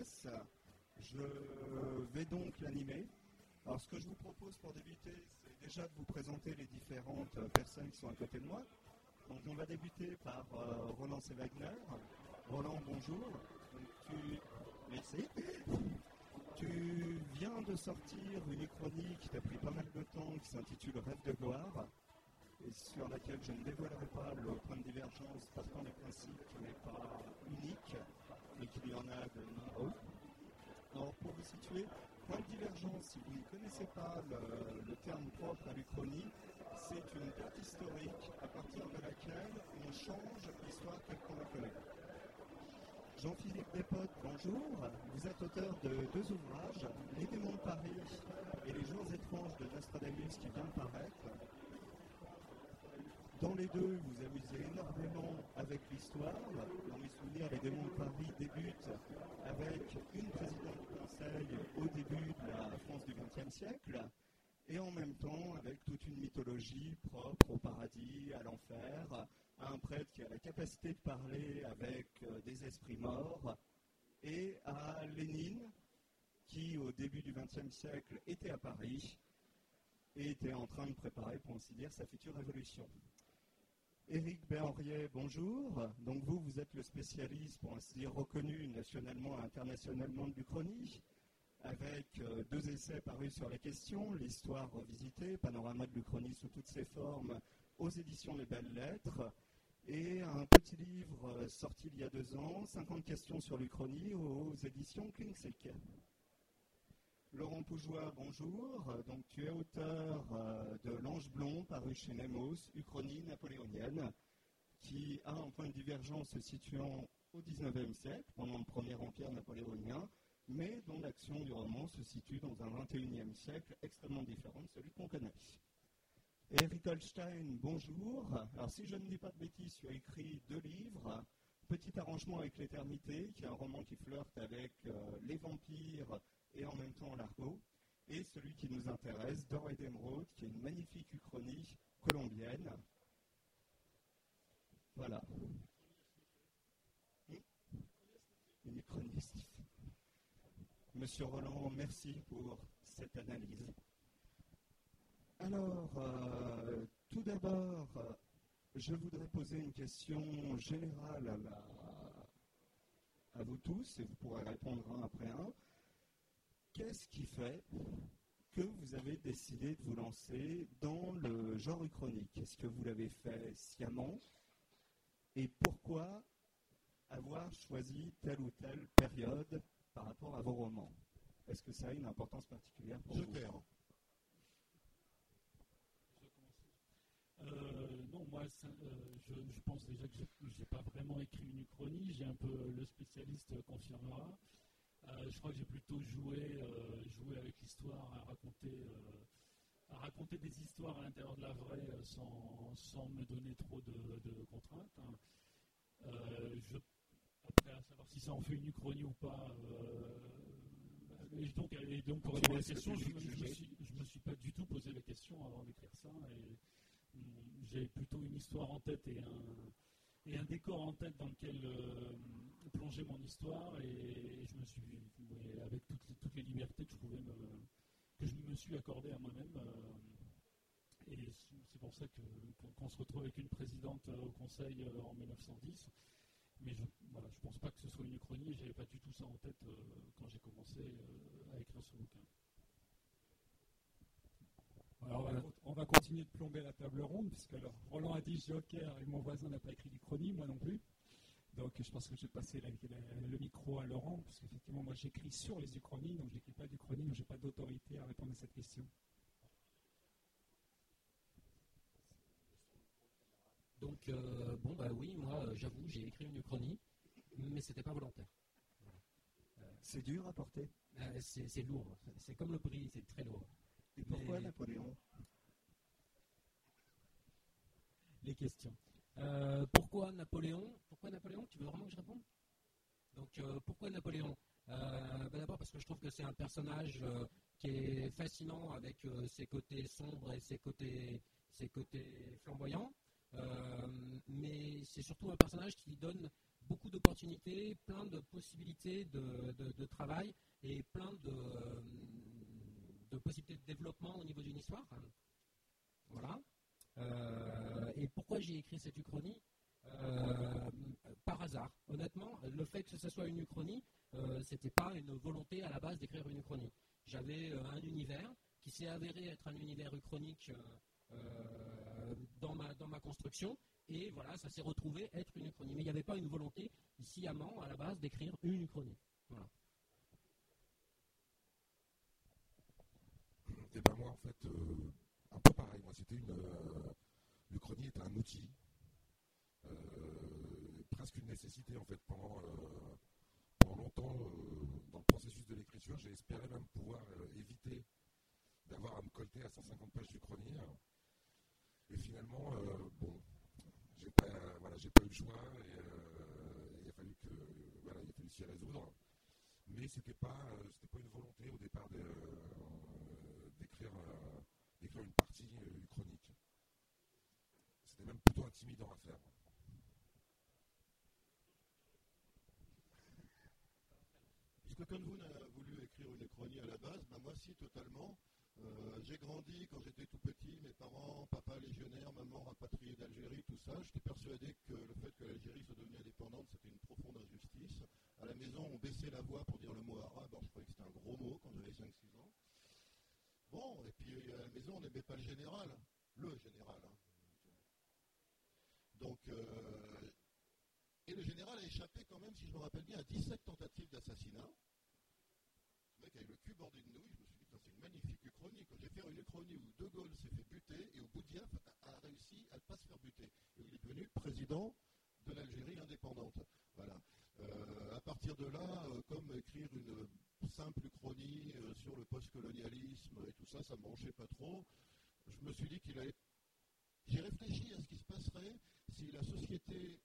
pièce. Je vais donc l'animer. Alors, ce que je vous propose pour débuter, c'est déjà de vous présenter les différentes personnes qui sont à côté de moi. Donc, on va débuter par Roland C. Wagner. Roland, bonjour. Merci. Tu viens de sortir une uchronie qui t'a pris pas mal de temps, qui s'intitule Rêve de gloire, et sur laquelle je ne dévoilerai pas le point de divergence, partant du principe qu'il n'est pas unique, mais qu'il y en a de nombreux. Alors, pour vous situer, point de divergence, si vous ne connaissez pas le terme propre à l'Uchronie, c'est une date historique à partir de laquelle on change l'histoire telle qu'on la connaît. Jean-Philippe Despotes, bonjour. Vous êtes auteur de 2 ouvrages, Les démons de Paris et Les jours étranges de Nostradamus qui vient de paraître. Dans les deux, vous amusez énormément avec l'histoire. Dans mes souvenirs, Les démons de Paris débutent avec une présidente du Conseil au début de la France du XXe siècle, et en même temps avec toute une mythologie propre au paradis, à l'enfer, à un prêtre qui a la capacité de parler avec des esprits morts, et à Lénine, qui au début du XXe siècle était à Paris et était en train de préparer, pour ainsi dire, sa future révolution. Éric Béhenriet, bonjour. Donc vous êtes le spécialiste, pour ainsi dire, reconnu nationalement et internationalement de l'Uchronie, avec 2 essais parus sur la question, l'histoire revisitée, panorama de l'Uchronie sous toutes ses formes, aux éditions Les Belles Lettres, et un petit livre sorti il y a 2 ans, 50 questions sur l'Uchronie, aux éditions Klingsik. Laurent Pougeois, bonjour. Donc, tu es auteur de L'Ange blond, paru chez Nemos, Uchronie napoléonienne, qui a un point de divergence se situant au XIXe siècle, pendant le Premier Empire napoléonien, mais dont l'action du roman se situe dans un XXIe siècle extrêmement différent de celui qu'on connaît. Eric Holstein, bonjour. Alors, si je ne dis pas de bêtises, tu as écrit 2 livres. Petit arrangement avec l'éternité, qui est un roman qui flirte avec les vampires et en même temps l'argot, et celui qui nous intéresse, D'or et d'émeraude, qui est une magnifique uchronie colombienne. Voilà. Une uchronie. Monsieur Roland, merci pour cette analyse. Alors, tout d'abord, je voudrais poser une question générale à vous tous, et vous pourrez répondre un après un. Qu'est-ce qui fait que vous avez décidé de vous lancer dans le genre uchronique? Est-ce que vous l'avez fait sciemment? Et pourquoi avoir choisi telle ou telle période par rapport à vos romans? Est-ce que ça a une importance particulière pour vous? Non, moi, je pense déjà que je n'ai pas vraiment écrit une uchronie. J'ai un peu, le spécialiste confirmera. Je crois que j'ai plutôt joué avec l'histoire, à raconter des histoires à l'intérieur de la vraie sans me donner trop de contraintes. Après, à savoir si ça en fait une uchronie ou pas. Et donc pour répondre à la question, je ne me suis pas du tout posé la question avant d'écrire ça. Et j'ai plutôt une histoire en tête et un décor en tête dans lequel plonger mon histoire, et je me suis, avec toutes les libertés que je me suis accordé à moi-même, et c'est pour ça qu'on se retrouve avec une présidente au Conseil en 1910. Mais je ne pense pas que ce soit une uchronie, et je n'avais pas du tout ça en tête quand j'ai commencé à écrire ce bouquin. Alors, on va continuer de plomber la table ronde, puisque Roland a dit Joker et mon voisin n'a pas écrit d'Uchronie, moi non plus. Donc je pense que je vais passer le micro à Laurent, parce qu'effectivement moi j'écris sur les uchronies, donc je n'écris pas d'Uchronie, donc je n'ai pas d'autorité à répondre à cette question. Donc oui, moi j'avoue, j'ai écrit une uchronie, mais c'était pas volontaire. C'est dur à porter. C'est lourd, c'est comme le prix, c'est très lourd. Et pourquoi Napoléon? Les questions. Pourquoi Napoléon? Tu veux vraiment que je réponde? Donc pourquoi Napoléon? D'abord parce que je trouve que c'est un personnage qui est fascinant avec ses côtés sombres et ses côtés flamboyants. Mais c'est surtout un personnage qui donne beaucoup d'opportunités, plein de possibilités de travail et plein de possibilités de développement au niveau d'une histoire. Voilà. Et pourquoi j'ai écrit cette uchronie par hasard. Honnêtement, le fait que ce soit une uchronie, c'était pas une volonté à la base d'écrire une uchronie. J'avais un univers qui s'est avéré être un univers uchronique dans ma construction, et voilà, ça s'est retrouvé être une uchronie. Mais il n'y avait pas une volonté sciemment à la base d'écrire une uchronie. Voilà. Et ben moi en fait, un peu pareil. Moi c'était l'Uchronie était un outil, presque une nécessité en fait pendant longtemps dans le processus de l'écriture. J'ai espéré même pouvoir éviter d'avoir à me colter à 150 pages d'Uchronie. Et finalement, bon, j'ai pas eu le choix et il a fallu s'y résoudre. Mais c'était pas une volonté au départ d'écrire une partie uchronique. C'était même plutôt intimidant à faire. Est-ce que comme vous n'avez voulu écrire une uchronie à la base, ben moi si, totalement. J'ai grandi quand j'étais tout petit, mes parents, papa légionnaire, maman rapatriée d'Algérie, tout ça. J'étais persuadé que le fait que l'Algérie soit devenue indépendante, c'était une profonde injustice. À la maison, on baissait la voix pour dire le mot arabe. Alors je croyais que c'était un gros mot quand j'avais 5-6 ans. Bon, et puis à la maison, on n'aimait pas le général. Le général. Hein. Donc, et le général a échappé quand même, si je me rappelle bien, à 17 tentatives d'assassinat. Ce mec avec le cul bordé de nouilles, je me suis dit, c'est une magnifique uchronie. Quand j'ai fait une uchronie où De Gaulle s'est fait buter et où Boudiaf a réussi à ne pas se faire buter. Et il est devenu président de l'Algérie indépendante. Voilà. À partir de là, comme écrire une simple uchronie sur le postcolonialisme et tout ça, ça ne me branchait pas trop. Je me suis dit qu'il allait... J'ai réfléchi à ce qui se passerait si la société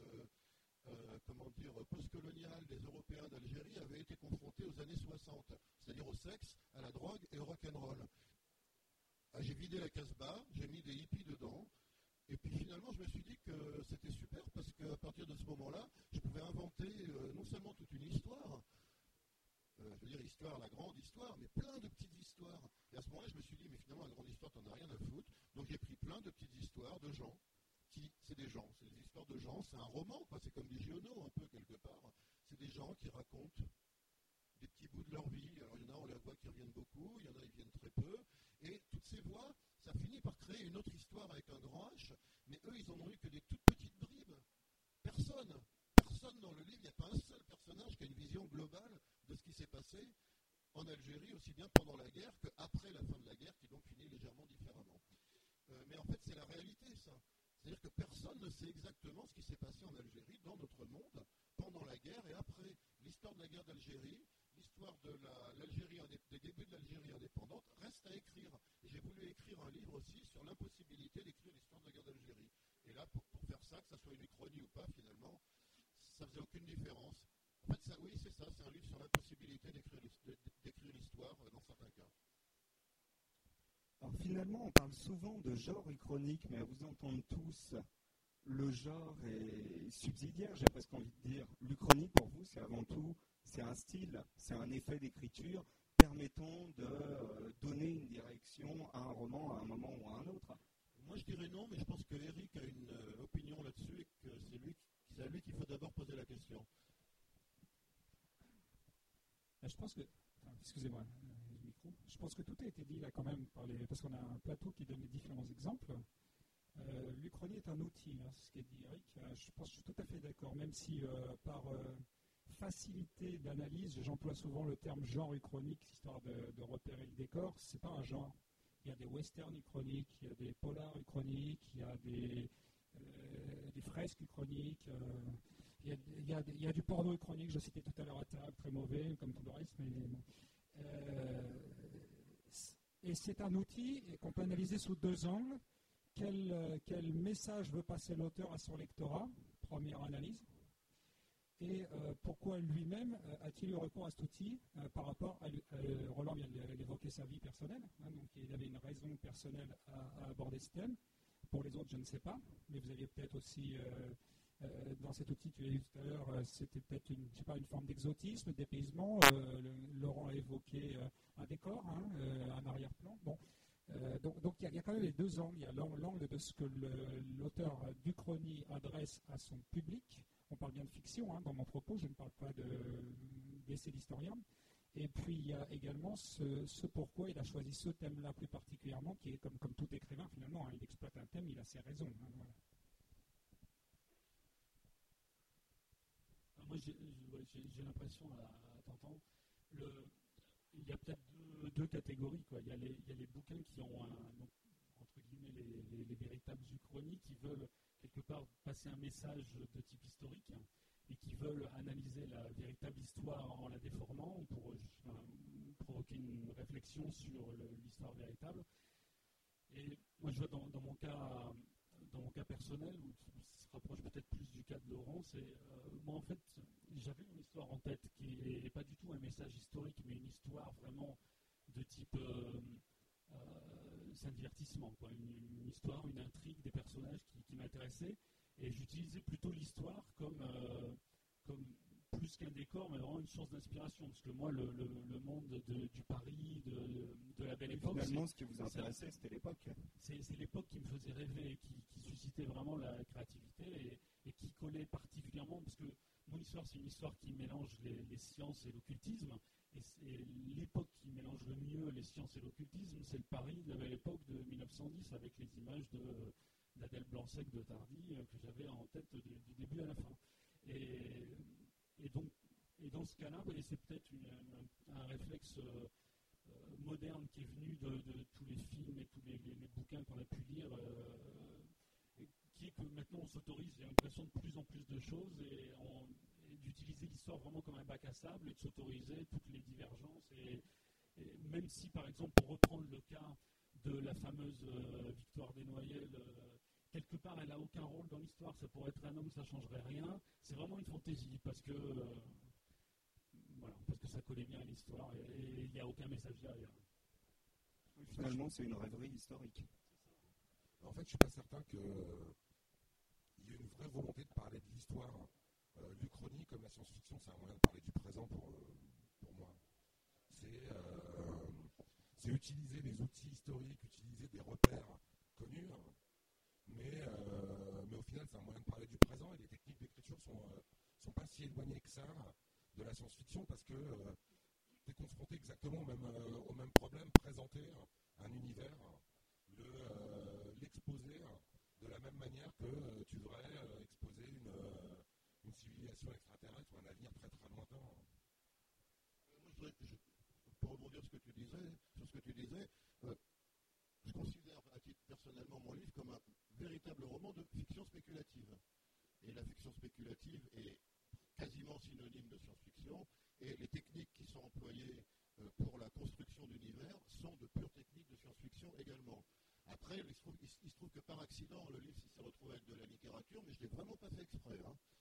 postcoloniale des Européens d'Algérie avait été confrontée aux années 60, c'est-à-dire au sexe, à la drogue et au rock'n'roll. J'ai vidé la Casbah, j'ai mis des hippies dedans, et puis finalement je me suis dit que c'était super parce qu'à partir de ce moment-là, je pouvais inventer non seulement toute une histoire, je veux dire histoire, la grande histoire, mais plein de petites histoires. Et à ce moment-là, je me suis dit, mais finalement, la grande histoire, t'en as rien à foutre. Donc j'ai pris plein de petites histoires de gens. C'est des gens, c'est des histoires de gens, c'est un roman, quoi. C'est comme des Giono, un peu, quelque part. C'est des gens qui racontent des petits bouts de leur vie. Alors il y en a, on les voit qui reviennent beaucoup, il y en a, ils viennent très peu. Et toutes ces voix, ça finit par créer une autre histoire avec un grand H, mais eux, ils en ont eu que des toutes petites bribes. Personne dans le livre, il n'y a pas un seul personnage qui a une vision globale de ce qui s'est passé en Algérie, aussi bien pendant la guerre qu'après la fin de la guerre, qui donc finit légèrement différemment. Mais en fait, c'est la réalité, ça. C'est-à-dire que personne ne sait exactement ce qui s'est passé en Algérie, dans notre monde, pendant la guerre et après. L'histoire de la guerre d'Algérie, l'histoire de des débuts de l'Algérie indépendante, reste à écrire. Et j'ai voulu écrire un livre aussi sur l'impossibilité d'écrire l'histoire de la guerre d'Algérie. Et là, pour faire ça, que ça soit une uchronie ou pas, finalement, ça faisait aucune différence. En fait, ça, oui, c'est ça, c'est un livre sur l'impossibilité d'écrire l'histoire dans certains cas. Alors finalement, on parle souvent de genre uchronique, mais à vous entendre tous, le genre est subsidiaire, j'ai presque envie de dire. L'uchronie, pour vous, c'est avant tout, c'est un style, c'est un effet d'écriture permettant de donner une direction à un roman à un moment ou à un autre. Moi, je dirais non, mais je pense que Eric a une opinion là-dessus et que c'est à lui qu'il faut d'abord poser la question. Je pense que... excusez-moi, le micro. Je pense que tout a été dit là quand même, parce qu'on a un plateau qui donne les différents exemples. L'Uchronie est un outil, hein, c'est ce qu'a dit Eric. Je pense que je suis tout à fait d'accord, même si par facilité d'analyse, j'emploie souvent le terme genre uchronique, histoire de repérer le décor. C'est pas un genre. Il y a des westerns uchroniques, il y a des polars uchroniques, il y a des fresques uchroniques. Il y a du porno uchronique, je citais tout à l'heure à table, très mauvais, comme tout le reste, mais bon. Et c'est un outil qu'on peut analyser sous deux angles. Quel message veut passer l'auteur à son lectorat, première analyse, et pourquoi lui-même a-t-il eu recours à cet outil par rapport à Roland vient d'évoquer sa vie personnelle, hein, donc il avait une raison personnelle à aborder ce thème. Pour les autres, je ne sais pas, mais vous aviez peut-être aussi Dans cet outil que tu as eu tout à l'heure, c'était peut-être une forme d'exotisme, dépaysement. Laurent a évoqué un décor, un arrière-plan. Bon. Donc il y a quand même les deux angles. Il y a l'angle de ce que l'auteur d'Uchronie adresse à son public. On parle bien de fiction dans mon propos, je ne parle pas d'essai d'historien. Et puis il y a également ce pourquoi il a choisi ce thème-là plus particulièrement, qui est comme tout écrivain finalement, il exploite un thème, il a ses raisons. Voilà. Moi j'ai l'impression à t'entendre, il y a peut-être deux catégories, quoi. Il y a les bouquins qui ont donc, entre guillemets les véritables uchronies qui veulent quelque part passer un message de type historique et qui veulent analyser la véritable histoire en la déformant pour provoquer une réflexion sur l'histoire véritable. Et moi je vois dans mon cas personnel, où ça se rapproche peut-être plus du cas de Laurent, c'est moi en fait j'avais une histoire en tête qui n'est pas du tout un message historique, mais une histoire vraiment de type c'est un divertissement, quoi. Une histoire, une intrigue, des personnages qui m'intéressaient, et j'utilisais plutôt l'histoire comme plus qu'un décor, mais vraiment une source d'inspiration, parce que moi le monde du Paris, de la belle époque, finalement ce qui vous intéressait c'était l'époque. C'est l'époque qui me faisait rêver, qui suscitait vraiment la créativité et qui collait particulièrement, parce que mon histoire c'est une histoire qui mélange les sciences et l'occultisme, et l'époque qui mélange le mieux les sciences et l'occultisme, c'est le Paris de la belle époque de 1910, avec les images d'Adèle Blanc-Sec de Tardy que j'avais en tête du début à la fin. Et dans ce cas-là, c'est peut-être un réflexe moderne qui est venu de tous les films et tous les bouquins qu'on a pu lire, qui est que maintenant on s'autorise, j'ai l'impression, de plus en plus de choses et d'utiliser l'histoire vraiment comme un bac à sable et de s'autoriser toutes les divergences. Et même si, par exemple, pour reprendre le cas de la fameuse Victoire des Noyelles, quelque part, elle n'a aucun rôle dans l'histoire. Ça pourrait être un homme, ça ne changerait rien. C'est vraiment une fantaisie parce que ça collait bien à l'histoire et il n'y a aucun message derrière. Oui, finalement, c'est une rêverie historique. En fait, je ne suis pas certain qu'il y ait une vraie volonté de parler de l'histoire. L'Uchronie, comme la science-fiction, c'est un moyen de parler du présent pour moi. C'est utiliser des outils historiques, utiliser des repères connus, mais au final, c'est un moyen de parler du présent et les techniques d'écriture sont pas si éloignées que ça de la science-fiction parce que tu es confronté exactement au même problème, présenter un univers, l'exposer de la même manière que tu devrais exposer une civilisation extraterrestre ou un avenir très très lointain. Pour rebondir sur ce que tu disais, je considère à titre personnellement mon livre comme un véritable roman de fiction spéculative. Et la fiction spéculative est quasiment synonyme de science-fiction, et les techniques qui sont employées pour la construction d'univers sont de pures techniques de science-fiction également. Après, il se trouve que par accident, le livre s'est retrouvé avec de la littérature, mais je ne l'ai vraiment pas fait exprès.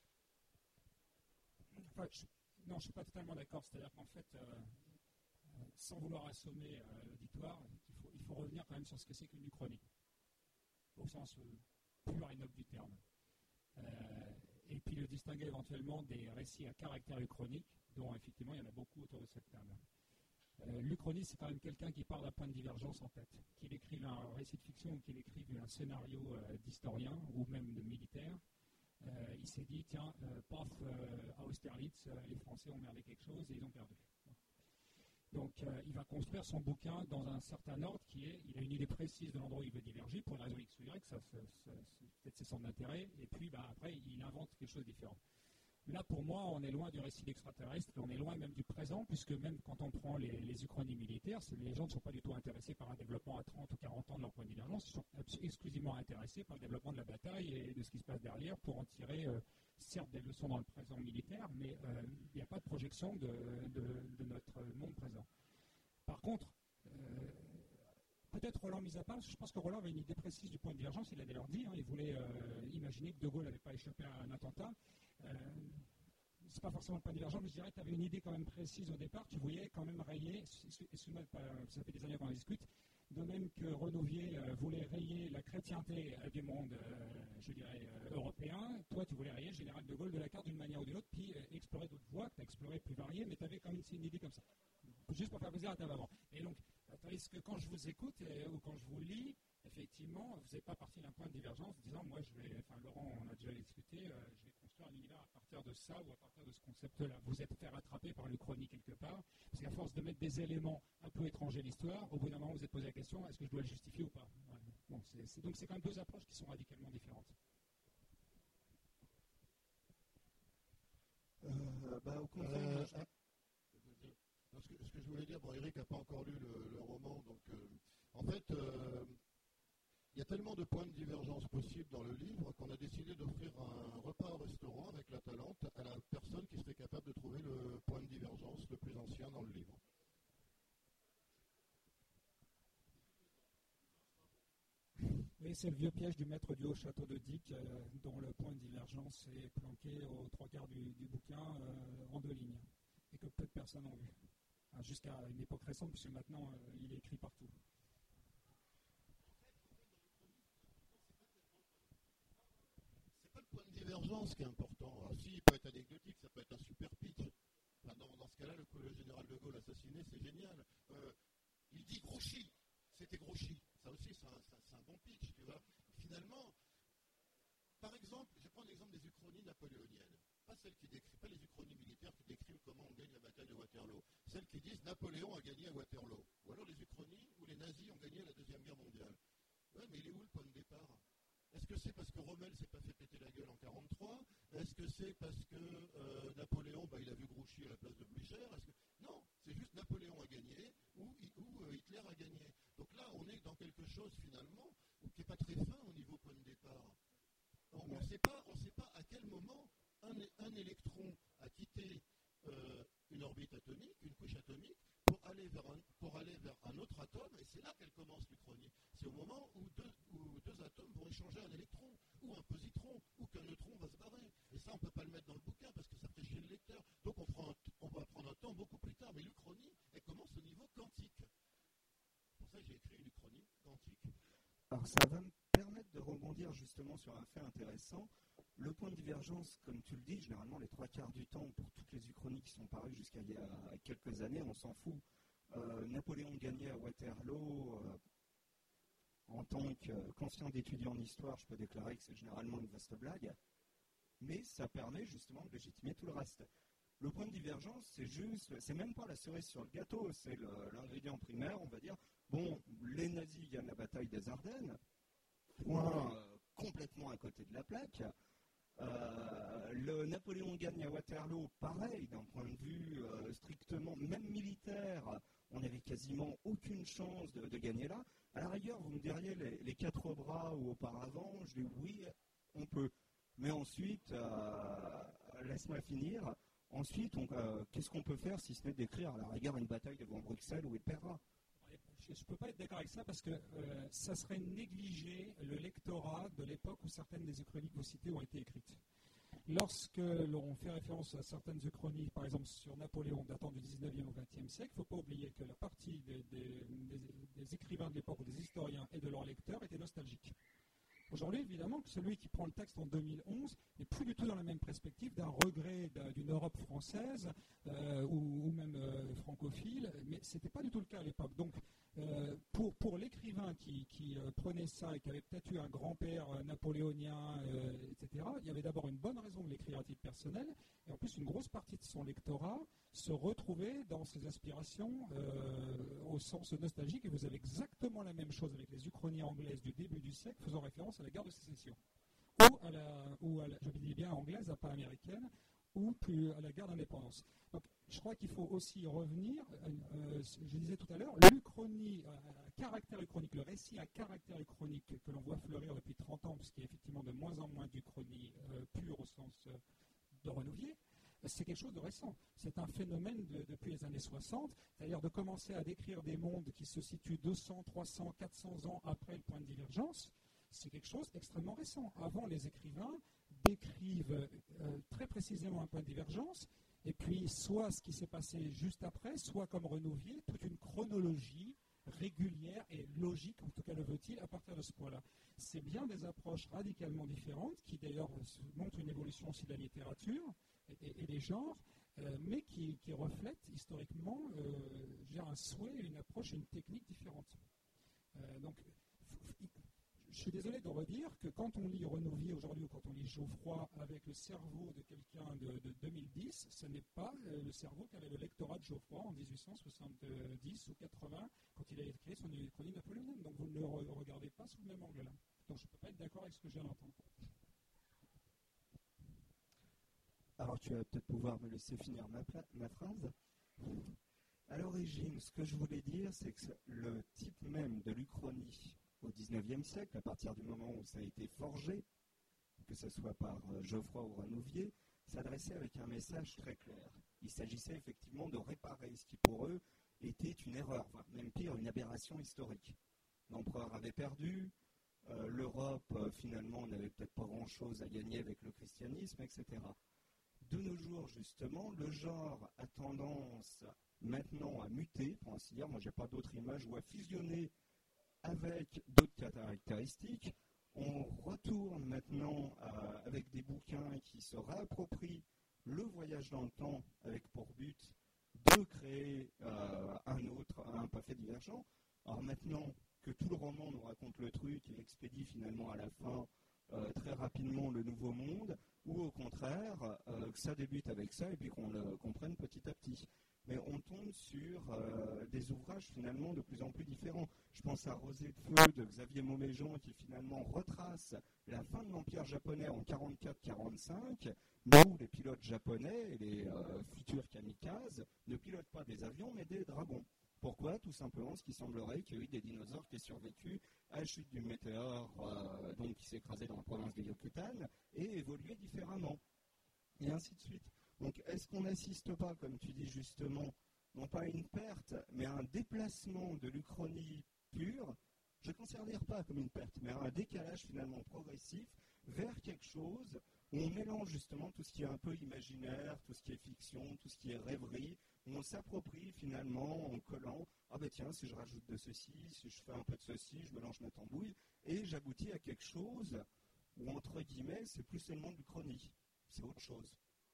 Enfin, non, je ne suis pas totalement d'accord. C'est-à-dire qu'en fait, sans vouloir assommer l'auditoire, il faut revenir quand même sur ce que c'est qu'une uchronie, au sens pur et noble du terme. Et puis le distinguer éventuellement des récits à caractère uchronique, dont effectivement il y en a beaucoup autour de cette table. L'Uchronie, c'est quand même quelqu'un qui part d'un point de divergence en tête. Qu'il écrive un récit de fiction ou qu'il écrive un scénario d'historien ou même de militaire, il s'est dit, tiens, paf, à Austerlitz, les Français ont merdé quelque chose et ils ont perdu. Donc il va construire son bouquin dans un certain ordre qui est, il a une idée précise de l'endroit où il veut diverger, pour une raison X ou Y, peut-être c'est son intérêt, et puis après il invente quelque chose de différent. Là, pour moi, on est loin du récit d'extraterrestre, on est loin même du présent, puisque même quand on prend les uchronies militaires, les gens ne sont pas du tout intéressés par un développement à 30 ou 40 ans de leur point de divergence, ils sont exclusivement intéressés par le développement de la bataille et de ce qui se passe derrière pour en tirer, certes, des leçons dans le présent militaire, mais il n'y a pas de projection de notre monde présent. Par contre, peut-être Roland mis à part, je pense que Roland avait une idée précise du point de divergence, il a d'ailleurs dit, il voulait imaginer que De Gaulle n'avait pas échappé à un attentat. C'est pas forcément le point de divergence, mais je dirais que tu avais une idée quand même précise au départ, tu voyais quand même rayer, excuse-moi, ça fait des années qu'on en discute, De même que Renouvier voulait rayer la chrétienté du monde, je dirais, européen, toi tu voulais rayer le général de Gaulle de la carte d'une manière ou d'une autre, puis explorer d'autres voies, que tu as explorées plus variées, mais tu avais quand même une idée comme ça. Juste pour faire plaisir à ta maman. Et donc, tandis que quand je vous écoute ou quand je vous lis, effectivement, vous n'êtes pas parti d'un point de divergence disant, moi, Laurent, on a déjà discuté, je vais construire un univers à partir de ça ou à partir de ce concept-là. Vous êtes fait rattraper par l'Uchronie quelque part, parce qu'à force de mettre des éléments un peu étrangers à l'histoire, au bout d'un moment, vous êtes posé la question, est-ce que je dois le justifier ou pas? Ouais. Bon, donc c'est quand même deux approches qui sont radicalement différentes. Au contraire, ce que je voulais dire, Eric n'a pas encore lu le roman, donc en fait, il y a tellement de points de divergence possibles dans le livre qu'on a décidé d'offrir un repas au restaurant avec la Talente à la personne qui serait capable de trouver le point de divergence le plus ancien dans le livre. Oui, c'est le vieux piège du maître du haut château de Dick, dont le point de divergence est planqué aux trois quarts du bouquin en deux lignes, et que peu de personnes ont vu. Jusqu'à une époque récente, puisque maintenant il est écrit partout. C'est pas le point de divergence qui est important. Alors, si, il peut être anecdotique, ça peut être un super pitch. Enfin, dans ce cas-là, le général de Gaulle assassiné, c'est génial. Il dit Grouchy, c'était Grouchy. Ça aussi, c'est un bon pitch, tu vois. Finalement, par exemple, je prends l'exemple des uchronies napoléoniennes. Pas celles qui décrivent, pas les uchronies militaires qui décrivent comment on gagne la bataille de Waterloo. Celles qui disent Napoléon a gagné à Waterloo. Ou alors les uchronies où les nazis ont gagné la Deuxième Guerre mondiale. Ouais, mais il est où le point de départ? Est-ce que c'est parce que Rommel s'est pas fait péter la gueule en 1943? Est-ce que c'est parce que Napoléon, il a vu Grouchy à la place de Blücher? Non, c'est juste Napoléon a gagné ou Hitler a gagné. Donc là, on est dans quelque chose finalement qui n'est pas très fin au niveau point de départ. On ne sait pas à quel moment un électron a quitté une orbite atomique, une couche atomique, pour aller vers un autre atome, et c'est là qu'elle commence l'Uchronie. C'est au moment où deux atomes vont échanger un électron, ou un positron, ou qu'un neutron va se barrer. Et ça, on ne peut pas le mettre dans le bouquin, parce que ça ferait chier le lecteur. Donc on va prendre un temps beaucoup plus tard. Mais l'Uchronie, elle commence au niveau quantique. C'est pour ça que j'ai écrit une Uchronie quantique. Alors ça va me permettre de rebondir justement sur un fait intéressant. Le point de divergence, comme tu le dis, généralement les trois quarts du temps, pour toutes les uchronies qui sont parues jusqu'à il y a quelques années, on s'en fout. Napoléon gagnait à Waterloo. En tant qu'ancien étudiant en histoire, je peux déclarer que c'est généralement une vaste blague. Mais ça permet justement de légitimer tout le reste. Le point de divergence, c'est même pas la cerise sur le gâteau, c'est l'ingrédient primaire, on va dire. Bon, les nazis gagnent la bataille des Ardennes, point complètement à côté de la plaque. Le Napoléon gagne à Waterloo, pareil, d'un point de vue strictement, même militaire, on n'avait quasiment aucune chance de gagner là. À la rigueur, vous me diriez les quatre bras ou auparavant, je dis oui, on peut. Mais ensuite, laisse-moi finir, ensuite, qu'est-ce qu'on peut faire si ce n'est d'écrire à la rigueur une bataille devant Bruxelles où il perdra? Je ne peux pas être d'accord avec ça parce que ça serait négliger le lectorat de l'époque où certaines des uchronies que vous citez ont été écrites. Lorsque l'on fait référence à certaines uchronies, par exemple sur Napoléon datant du 19e au 20e siècle, il ne faut pas oublier que la partie des écrivains de l'époque ou des historiens et de leurs lecteurs était nostalgique. Aujourd'hui, évidemment, que celui qui prend le texte en 2011 n'est plus du tout dans la même perspective d'un regret d'une Europe française ou même francophile, mais ce n'était pas du tout le cas à l'époque. Donc, pour l'écrivain qui prenait ça et qui avait peut-être eu un grand-père napoléonien, etc., il y avait d'abord une bonne raison de l'écrire à titre personnel, et en plus une grosse partie de son lectorat se retrouvait dans ses aspirations au sens nostalgique, et vous avez exactement la même chose avec les uchronies anglaises du début du siècle faisant référence à la guerre de sécession, ou à la je dis bien anglaise, pas américaine, ou plus à la guerre d'indépendance. Donc, je crois qu'il faut aussi revenir, je disais tout à l'heure, l'Uchronie à caractère uchronique, le récit à caractère uchronique que l'on voit fleurir depuis 30 ans, puisqu'il y a effectivement de moins en moins d'Uchronie pure au sens de Renouvier, c'est quelque chose de récent. C'est un phénomène depuis les années 60, c'est-à-dire de commencer à décrire des mondes qui se situent 200, 300, 400 ans après le point de divergence. C'est quelque chose d'extrêmement récent. Avant, les écrivains décrivent très précisément un point de divergence, et puis soit ce qui s'est passé juste après, soit comme Renouvier, toute une chronologie régulière et logique, en tout cas le veut-il, à partir de ce point-là. C'est bien des approches radicalement différentes, qui d'ailleurs montrent une évolution aussi de la littérature et des genres, mais qui reflètent historiquement un souhait, une approche, une technique différente. Donc, je suis désolé de redire que quand on lit Renouvier aujourd'hui ou quand on lit Geoffroy avec le cerveau de quelqu'un de 2010, ce n'est pas le cerveau qu'avait le lectorat de Geoffroy en 1870 ou 80 quand il a écrit son chronique napoléonienne. Donc vous ne le regardez pas sous le même angle-là. Donc je ne peux pas être d'accord avec ce que je viens d'entendre. Alors tu vas peut-être pouvoir me laisser finir ma phrase. À l'origine, ce que je voulais dire, c'est que le type même de l'Uchronie au XIXe siècle, à partir du moment où ça a été forgé, que ce soit par Geoffroy ou Renouvier, s'adressait avec un message très clair. Il s'agissait effectivement de réparer ce qui pour eux était une erreur, voire même pire, une aberration historique. L'empereur avait perdu, l'Europe finalement n'avait peut-être pas grand-chose à gagner avec le christianisme, etc. De nos jours, justement, le genre a tendance maintenant à muter, pour ainsi dire, moi j'ai pas d'autre image, ou à fusionner avec d'autres caractéristiques. On retourne maintenant avec des bouquins qui se réapproprient le voyage dans le temps avec pour but de créer un parfait divergent. Alors maintenant que tout le roman nous raconte le truc et expédie finalement à la fin très rapidement le nouveau monde, ou au contraire, que ça débute avec ça et puis qu'on le comprenne petit à petit. Mais on tombe sur des ouvrages finalement de plus en plus différents. Je pense à Rosée de feu de Xavier Mauméjean qui finalement retrace la fin de l'Empire japonais en 44-45, mais où les pilotes japonais et les futurs kamikazes ne pilotent pas des avions mais des dragons. Pourquoi ? Tout simplement parce qu'il semblerait qu'il y ait eu des dinosaures qui aient survécu à la chute du météore donc qui s'est écrasé dans la province de Yokutan et évolué différemment. Et ainsi de suite. Donc, est-ce qu'on n'assiste pas, comme tu dis justement, non pas à une perte, mais à un déplacement de l'Uchronie pure, je ne considère pas comme une perte, mais à un décalage finalement progressif vers quelque chose où on mélange justement tout ce qui est un peu imaginaire, tout ce qui est fiction, tout ce qui est rêverie, où on s'approprie finalement en collant « Ah ben tiens, si je rajoute de ceci, si je fais un peu de ceci, je mélange ma tambouille » et j'aboutis à quelque chose où, entre guillemets, c'est plus seulement de l'Uchronie, c'est autre chose.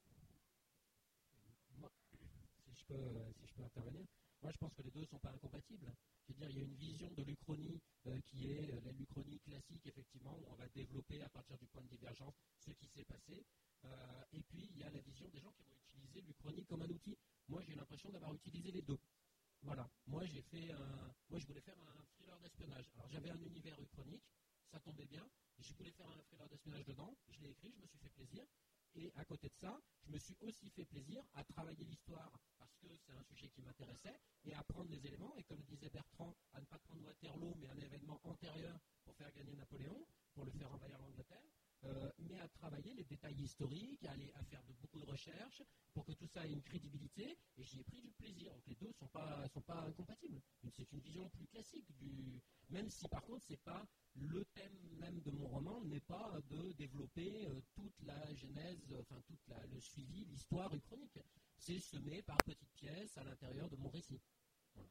Si je peux intervenir, moi je pense que les deux ne sont pas incompatibles. Je veux dire, il y a une vision de l'Uchronie qui est l'Uchronie classique, effectivement, où on va développer à partir du point de divergence ce qui s'est passé. Et puis il y a la vision des gens qui vont utiliser l'Uchronie comme un outil. Moi j'ai l'impression d'avoir utilisé les deux. Voilà. Moi je voulais faire un thriller d'espionnage. Alors j'avais un univers uchronique, ça tombait bien. Je voulais faire un thriller d'espionnage dedans. Je l'ai écrit, je me suis fait plaisir. Et à côté de ça, je me suis aussi fait plaisir à travailler l'histoire parce que c'est un sujet qui m'intéressait et à prendre les éléments. Et comme disait Bertrand, à ne pas prendre Waterloo, mais un événement antérieur pour faire gagner Napoléon, pour le faire envahir l'Angleterre, mais à travailler les détails historiques, à faire beaucoup de recherches pour que tout ça ait une crédibilité. Et j'y ai pris du plaisir. Donc les deux ne sont pas incompatibles. C'est une vision plus classique même si par contre c'est pas le thème même de mon roman n'est pas de développer toute la genèse, enfin le suivi, l'histoire uchronique. C'est semé par petites pièces à l'intérieur de mon récit. Voilà.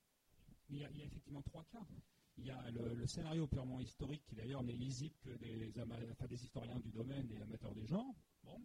Il y a effectivement trois cas. Il y a le scénario purement historique qui d'ailleurs n'est lisible que des historiens du domaine et amateurs des genres. Bon.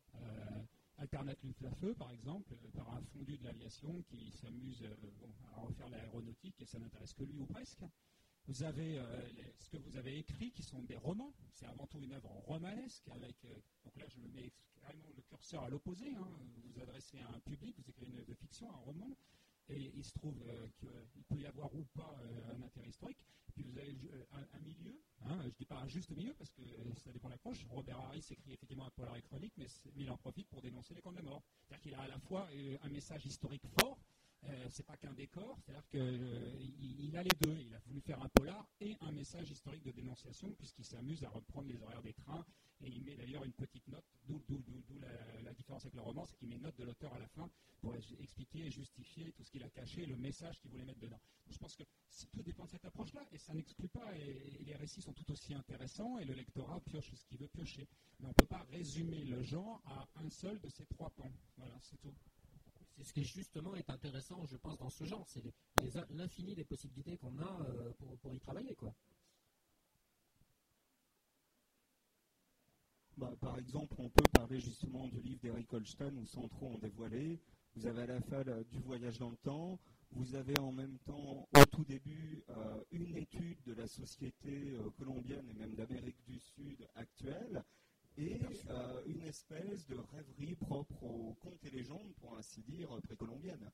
Alternate Luc Lafeu, par exemple, par un fondu de l'aviation qui s'amuse à refaire l'aéronautique et ça n'intéresse que lui ou presque. Vous avez ce que vous avez écrit qui sont des romans. C'est avant tout une œuvre romanesque. Donc là, je me mets carrément le curseur à l'opposé. Hein. Vous adressez à un public, vous écrivez une œuvre de fiction, un roman. Et il se trouve qu'il peut y avoir ou pas un intérêt historique. Puis vous avez un milieu, hein, je ne dis pas un juste milieu parce que ça dépend de l'approche. Robert Harris écrit effectivement un polar chronique, mais il en profite pour dénoncer les camps de la mort. C'est-à-dire qu'il a à la fois un message historique fort, c'est pas qu'un décor, c'est-à-dire qu'il a les deux. Il a voulu faire un polar et un message historique de dénonciation puisqu'il s'amuse à reprendre les horaires des trains et il met d'ailleurs une petite note, d'où la différence avec le roman, c'est qu'il met une note de l'auteur à la fin pour expliquer et justifier tout ce qu'il a caché, le message qu'il voulait mettre dedans. Donc je pense que tout dépend de cette approche-là et ça n'exclut pas et les récits sont tout aussi intéressants et le lectorat pioche ce qu'il veut piocher. Mais on ne peut pas résumer le genre à un seul de ces trois pans. Voilà, c'est tout. C'est ce qui justement est intéressant, je pense, dans ce genre. C'est l'infini des possibilités qu'on a pour y travailler, quoi. Par exemple, on peut parler justement du livre d'Eric Holstein où Sans trop en dévoiler. Vous avez à la fois du voyage dans le temps, vous avez en même temps, au tout début, une étude de la société colombienne et même d'Amérique du Sud actuelle, et une espèce de rêverie propre aux contes et légendes, pour ainsi dire, précolombiennes.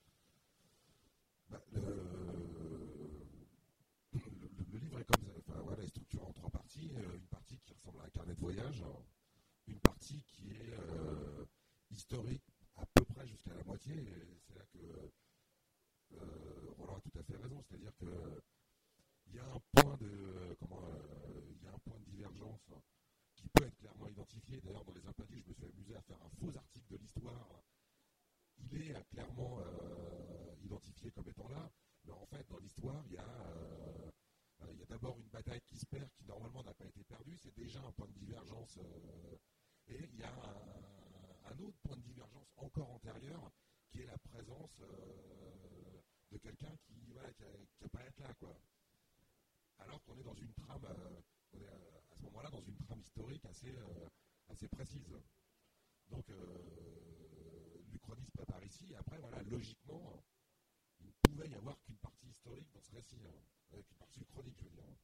Le livre est comme ça, est structuré en 3 parties. Une partie qui ressemble à un carnet de voyage, une partie qui est historique à peu près jusqu'à la moitié, et c'est là que Roland a tout à fait raison, c'est-à-dire que il y a un point de divergence qui peut être clairement identifié. D'ailleurs, dans les Impadis, je me suis amusé à faire un faux article de l'histoire. Il est clairement identifié comme étant là, mais en fait, dans l'histoire, il y a d'abord une bataille qui se perd, qui normalement n'a pas été perdue. C'est déjà un point de divergence. Et il y a un autre point de divergence encore antérieur, qui est la présence de quelqu'un qui n'a pas à être là, quoi. Alors qu'on est dans une trame, on est à ce moment-là dans une trame historique assez précise. Donc l'Uchronie se prépare ici, et après, logiquement, il ne pouvait y avoir qu'une partie historique dans ce récit, avec une partie uchronique, je veux dire.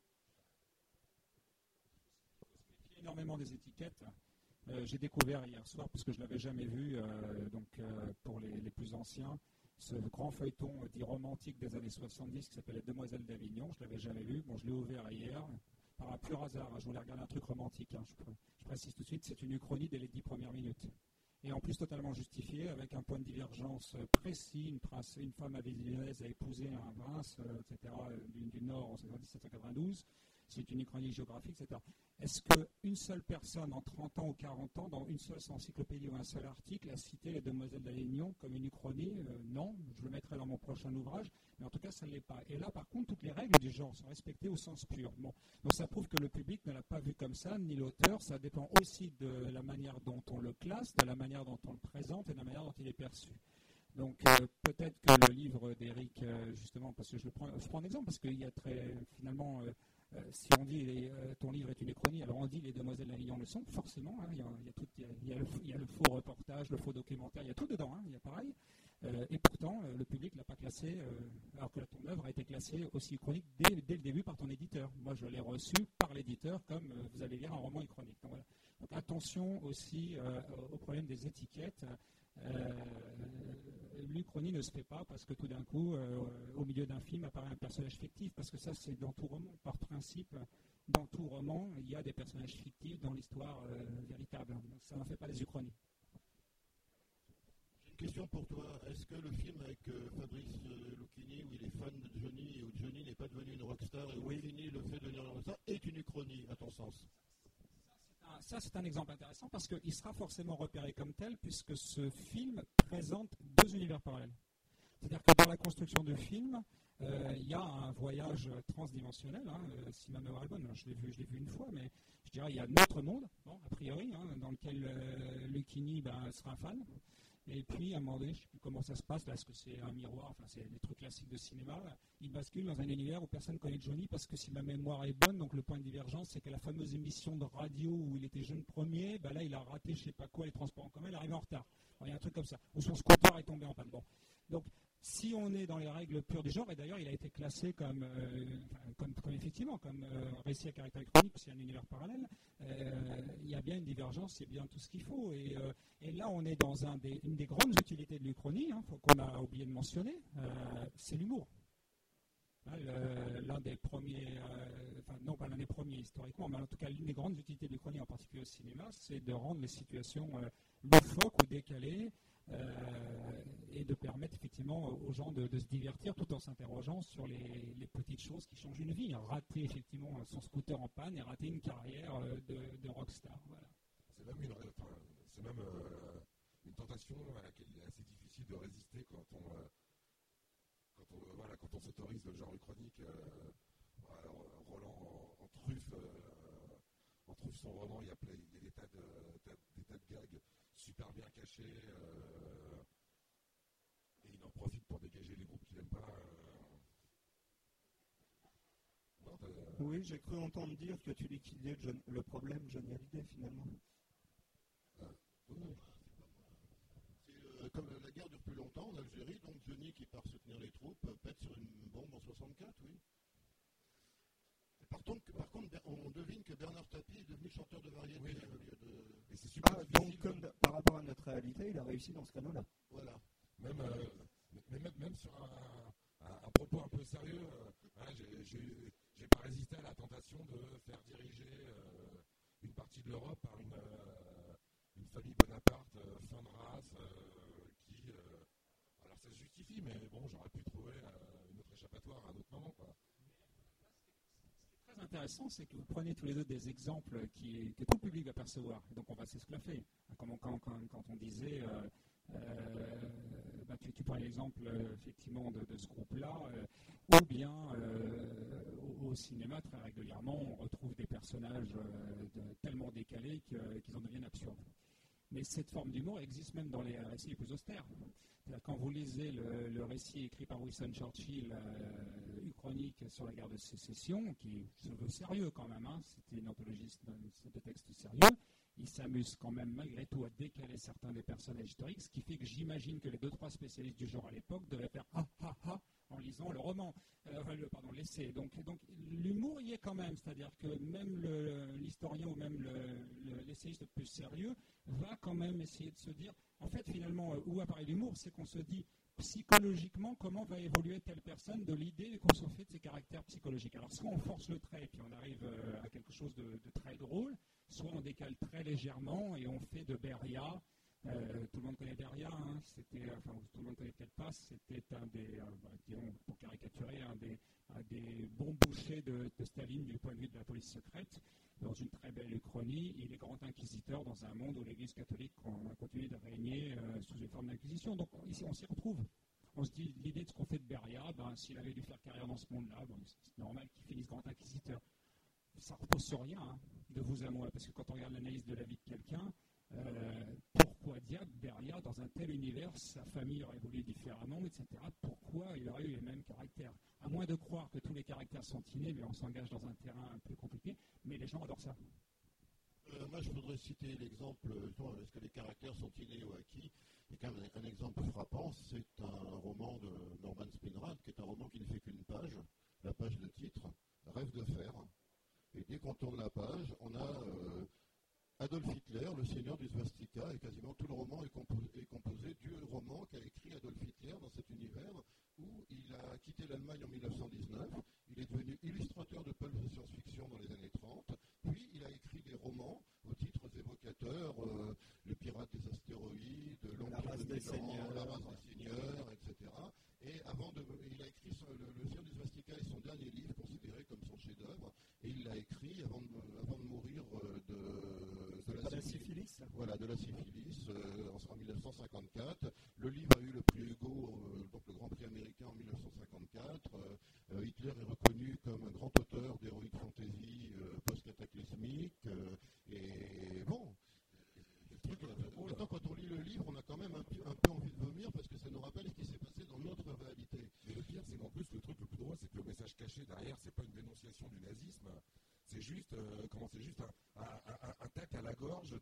Je méfie énormément des étiquettes. J'ai découvert hier soir, parce que je ne l'avais jamais vu, pour les plus anciens, ce grand feuilleton dit romantique des années 70 qui s'appelait Demoiselles d'Avignon. Je ne l'avais jamais lu. Bon, je l'ai ouvert hier par un pur hasard. Je voulais regarder un truc romantique. Je précise tout de suite, c'est une uchronie dès les 10 premières minutes. Et en plus totalement justifié, avec un point de divergence précis. Une femme avignonnaise a épousé un prince, etc., du Nord en 1792. C'est une uchronie géographique, etc. Est-ce qu'une seule personne en 30 ans ou 40 ans, dans une seule encyclopédie ou un seul article, a cité les Demoiselles d'Avignon comme une uchronie? Non, je le mettrai dans mon prochain ouvrage, mais en tout cas, ça ne l'est pas. Et là, par contre, toutes les règles du genre sont respectées au sens pur. Bon. Donc ça prouve que le public ne l'a pas vu comme ça, ni l'auteur. Ça dépend aussi de la manière dont on le classe, de la manière dont on le présente et de la manière dont il est perçu. Donc peut-être que le livre d'Eric, justement, parce que je prends un exemple, parce qu'il y a finalement... si on dit ton livre est une uchronie, alors on dit les Demoiselles d'Avignon le sont, forcément. Il y a le faux reportage, le faux documentaire, il y a tout dedans, il y a pareil. Et pourtant, le public ne l'a pas classé, alors que ton œuvre a été classée aussi uchronique dès le début par ton éditeur. Moi, je l'ai reçu par l'éditeur comme vous allez lire un roman uchronique. Donc, voilà. Donc attention aussi au problème des étiquettes. L'Uchronie ne se fait pas parce que tout d'un coup, au milieu d'un film, apparaît un personnage fictif, parce que ça, c'est dans tout roman. Par principe, dans tout roman, il y a des personnages fictifs dans l'histoire véritable. Donc, ça n'en fait pas les Uchronies. J'ai une question pour toi. Est-ce que le film avec Fabrice Lucchini, où il est fan de Johnny, et où Johnny n'est pas devenu une rockstar, et où Lucchini le fait devenir une rockstar, est une Uchronie, à ton sens? Ça, c'est un exemple intéressant parce qu'il sera forcément repéré comme tel puisque ce film présente 2 univers parallèles. C'est-à-dire que dans la construction du film, il y a un voyage transdimensionnel. Si ma mémoire est bonne, je l'ai vu une fois, mais je dirais il y a notre monde, a priori, dans lequel Lucchini sera un fan. Et puis, à un moment donné, je ne sais plus comment ça se passe, là, est-ce que c'est un miroir, enfin, c'est des trucs classiques de cinéma, là. Il bascule dans un univers où personne ne connaît Johnny, parce que si ma mémoire est bonne, donc le point de divergence, c'est que la fameuse émission de radio où il était jeune premier, là, il a raté je ne sais pas quoi, les transports en commun, il arrive en retard. Il y a un truc comme ça, où son scooter est tombé en panne. Bon. Donc, si on est dans les règles pures du genre, et d'ailleurs, il a été classé comme effectivement, comme récit à caractère électronique, c'est un univers parallèle, il y a bien une divergence, c'est bien tout ce qu'il faut. Et là, on est dans une des grandes utilités de l'Uchronie, qu'on a oublié de mentionner, c'est l'humour. L'un des premiers, non pas l'un des premiers historiquement, mais en tout cas l'une des grandes utilités de l'Uchronie, en particulier au cinéma, c'est de rendre les situations loufoques ou décalées, et de permettre effectivement aux gens de se divertir tout en s'interrogeant sur les petites choses qui changent une vie. Rater effectivement son scooter en panne et rater une carrière de rockstar. Voilà. C'est même une tentation à laquelle il est assez difficile de résister quand on s'autorise le genre uchronique. Roland en truffe son roman, il y a des tas de gags super bien cachés. Oui, j'ai cru entendre dire que tu liquidais le problème Johnny Hallyday, finalement. Comme la guerre dure plus longtemps en Algérie, donc Johnny qui part soutenir les troupes pète sur une bombe en 64, oui. Par contre, on devine que Bernard Tapie est devenu chanteur de variété au lieu de... Et c'est super donc, par rapport à notre réalité, il a réussi dans ce canot-là. Voilà. Même sur un propos un peu sérieux, j'ai pas résisté à la tentation de faire diriger une partie de l'Europe par une famille Bonaparte, fin de race, qui... alors ça se justifie, mais bon, j'aurais pu trouver une autre échappatoire à un autre moment, quoi. Ce qui est très intéressant, c'est que vous prenez tous les deux des exemples que tout le public va percevoir. Et donc on va s'esclaffer. Quand on disait... tu prends l'exemple effectivement de ce groupe-là, ou bien au cinéma, très régulièrement, on retrouve des personnages tellement décalés qu'ils en deviennent absurdes. Mais cette forme d'humour existe même dans les récits les plus austères. Quand vous lisez le récit écrit par Winston Churchill, Uchronique sur la guerre de sécession, qui se veut sérieux quand même, c'était une anthologie de textes sérieux, il s'amuse quand même malgré tout à décaler certains des personnages historiques, ce qui fait que j'imagine que les 2-3 spécialistes du genre à l'époque devaient faire « ah ah ah » en lisant le roman, l'essai. Donc l'humour y est quand même, c'est-à-dire que même l'historien ou même l'essayiste le plus sérieux va quand même essayer de se dire, en fait finalement, où apparaît l'humour, c'est qu'on se dit psychologiquement comment va évoluer telle personne de l'idée qu'on se fait de ses caractères psychologiques. Alors soit on force le trait et puis on arrive à quelque chose de très drôle, soit on décale très légèrement et on fait de Beria. Tout le monde connaît Beria, tout le monde connaît peut-être pas, c'était un des, disons, pour caricaturer, un des bons bouchers de Staline du point de vue de la police secrète, dans une très belle uchronie. Il est grand inquisiteur dans un monde où l'Église catholique a continué de régner sous une forme d'inquisition. Donc ici on s'y retrouve. On se dit, l'idée de ce qu'on fait de Beria, s'il avait dû faire carrière dans ce monde-là, c'est normal qu'il finisse grand inquisiteur. Ça ne repose sur rien, de vous à moi, parce que quand on regarde l'analyse de la vie de quelqu'un, pourquoi diable Beria, dans un tel univers, sa famille aurait évolué différemment, etc. Pourquoi il aurait eu les mêmes caractères? À moins de croire que tous les caractères sont innés, mais on s'engage dans un terrain un peu compliqué, mais les gens adorent ça. Moi, je voudrais citer l'exemple, est-ce que les caractères sont innés ou acquis? Il y a quand même un exemple frappant, c'est un roman de Norman Spinrad, qui est un roman qui ne fait qu'une page, la page de titre, Rêve de fer. Et dès qu'on tourne la page, on a Adolf Hitler, le seigneur du swastika, et quasiment tout le roman est composé du roman qu'a écrit Adolf Hitler dans cet univers où il a quitté l'Allemagne en 1919, il est devenu illustrateur de pulp science-fiction dans les années 30, puis il a écrit des romans aux titres évocateurs, Les Pirates des Astéroïdes, L'Empire de Milan, La race des seigneurs, etc. Et il a écrit Le Seigneur du swastika est son dernier livre, considéré comme son chef-d'œuvre, et il l'a écrit avant de mourir de la syphilis. Voilà, de la syphilis, en 1954. Le livre a eu le prix Hugo, donc le Grand Prix américain en 1954. Hitler est reconnu comme un grand auteur d'heroic fantasy post-cataclysmique. Et bon, maintenant quand on lit le livre, on a quand même un peu envie de vomir parce que ça nous rappelle ce qui s'est passé dans notre réalité. Mais le pire, c'est qu'en plus, le truc le plus drôle, c'est que le message caché derrière, c'est pas une dénonciation du nazisme, c'est juste, un tac à la gorge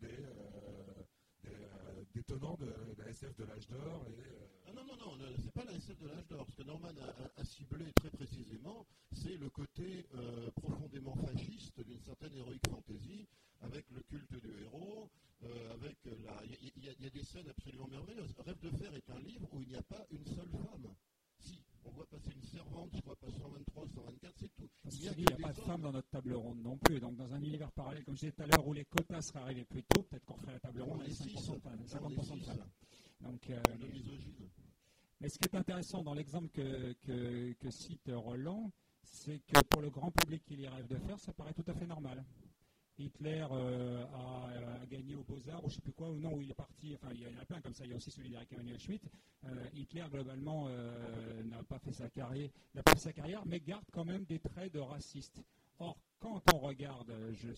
des tenants de la SF de l'âge d'or. Non, c'est pas la SF de l'âge d'or. Ce que Norman a ciblé très précisément, c'est le côté profondément fasciste d'une certaine heroic fantasy, avec le culte du héros, il y a des scènes absolument merveilleuses. Rêve de fer est un livre où il n'y a pas une seule femme. Si, on voit passer une servante, je crois, pas 123, 124, c'est tout. Il n'y a pas de femme dans notre table ronde non plus. Donc, dans un univers parallèle, comme je disais tout à l'heure, où les quotas seraient arrivés plus tôt, peut-être qu'on ferait la table ronde avec 50% de femmes. Donc, mais ce qui est intéressant dans l'exemple que cite Roland, c'est que pour le grand public qui lit Rêve de fer, ça paraît tout à fait normal. Hitler a gagné aux Beaux-Arts, ou je ne sais plus quoi, ou non, où il est parti, enfin il y en a plein comme ça, il y a aussi celui d'Eric Emmanuel Schmitt. Hitler, globalement, n'a pas fait sa carrière, mais garde quand même des traits de raciste. Or, quand on regarde,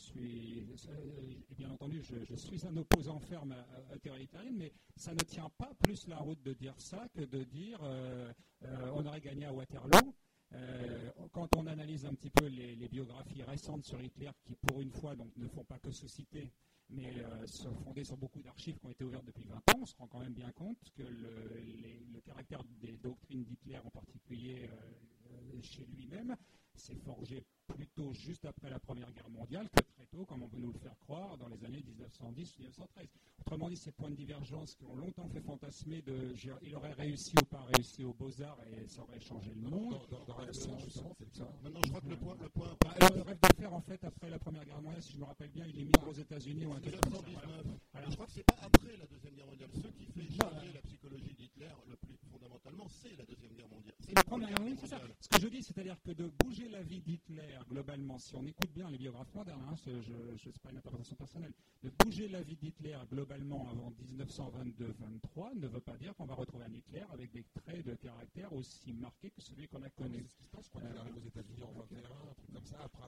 bien entendu, je suis un opposant ferme à théorie hitlérienne, mais ça ne tient pas plus la route de dire ça que de dire on aurait gagné à Waterloo. Quand on analyse un petit peu les biographies récentes sur Hitler, qui pour une fois donc, ne font pas que se citer, mais sont fondées sur beaucoup d'archives qui ont été ouvertes depuis 20 ans, on se rend quand même bien compte que le caractère des doctrines d'Hitler, en particulier chez lui-même, s'est forgé plutôt juste après la Première Guerre mondiale que très tôt, comme on veut nous le faire croire, dans les années 1910-1913. Autrement dit, ces points de divergence qui ont longtemps fait fantasmer il aurait réussi ou pas réussi aux Beaux-Arts et ça aurait changé le monde. Maintenant, je crois que le point le rêve de fer, en fait, après la Première Guerre mondiale, si je me rappelle bien, il est mis aux États-Unis ou un quelque chose. 1919. Je crois que c'est pas après la Deuxième Guerre mondiale. Ce qui fait changer la psychologie d'Hitler, le plus fondamentalement, c'est la Deuxième Guerre mondiale. C'est la Première Guerre c'est ça. mondiale. Ce que je dis, c'est-à-dire que de bouger la vie d'Hitler, globalement, si on écoute bien les biographes modernes, c'est pas une interprétation personnelle, de bouger la vie d'Hitler globalement avant 1922-23 ne veut pas dire qu'on va retrouver un Hitler avec des traits de caractère aussi marqués que celui qu'on a connu. C'est ce qui se passe quand il arrive aux États-Unis en 21, un truc comme ça, après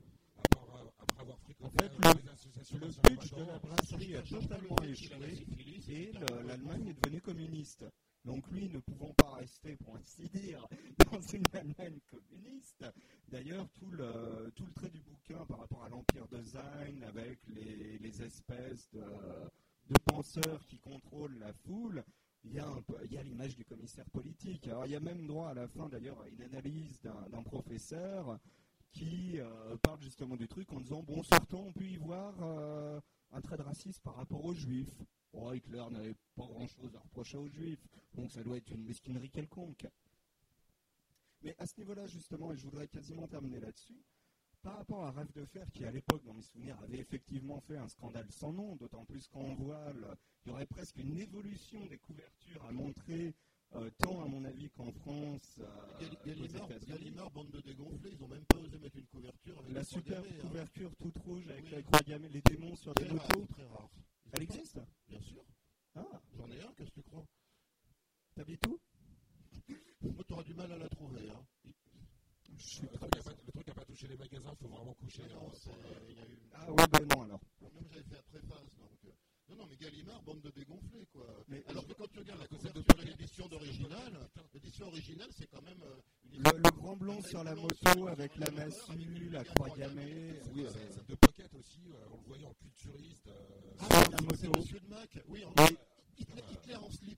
avoir fréquenté les associations. Le pitch de la brasserie a totalement échoué et l'Allemagne est devenue communiste. Donc lui, ne pouvant pas rester, pour ainsi dire, dans une Allemagne communiste, d'ailleurs, tout le trait du bouquin par rapport à l'empire de Sein, avec les espèces de penseurs qui contrôlent la foule, il y a l'image du commissaire politique. Alors il y a même droit à la fin, d'ailleurs, à une analyse d'un professeur qui parle justement du truc en disant, bon, certains ont pu y voir un trait de racisme par rapport aux Juifs. Oh, Hitler n'avait pas grand-chose à reprocher aux Juifs, donc ça doit être une mesquinerie quelconque. Mais à ce niveau-là, justement, et je voudrais quasiment terminer là-dessus, par rapport à Rêve de fer, qui à l'époque, dans mes souvenirs, avait effectivement fait un scandale sans nom, d'autant plus qu'en voile, il y aurait presque une évolution des couvertures à montrer, tant à mon avis qu'en France. Gallimard, bande de dégonflés, ils n'ont même pas osé mettre une couverture avec la la super croix gammée, couverture toute rouge avec Oui. la croix gammée, les démons sur des Très rare, motos. très rare. Elle existe? Bien sûr. Ah, J'en ai un, qu'est-ce que tu crois? t'habites où? Moi, tu auras du mal à la trouver. Hein. Le truc n'a pas touché les magasins, il faut vraiment coucher. Non, il y a eu... Ah oui, ben non alors. Même j'avais fait la préface, donc... Non, mais Gallimard, bande de dégonflés, quoi. Mais alors que quand tu regardes la couverture de l'édition originale, c'est quand même... Le grand blond sur la moto avec la massue, la croix gammée. Oui, de pocket aussi, on le voyait en culturiste. Sur la C'est moto. Monsieur de Mac. Oui, Hitler en slip.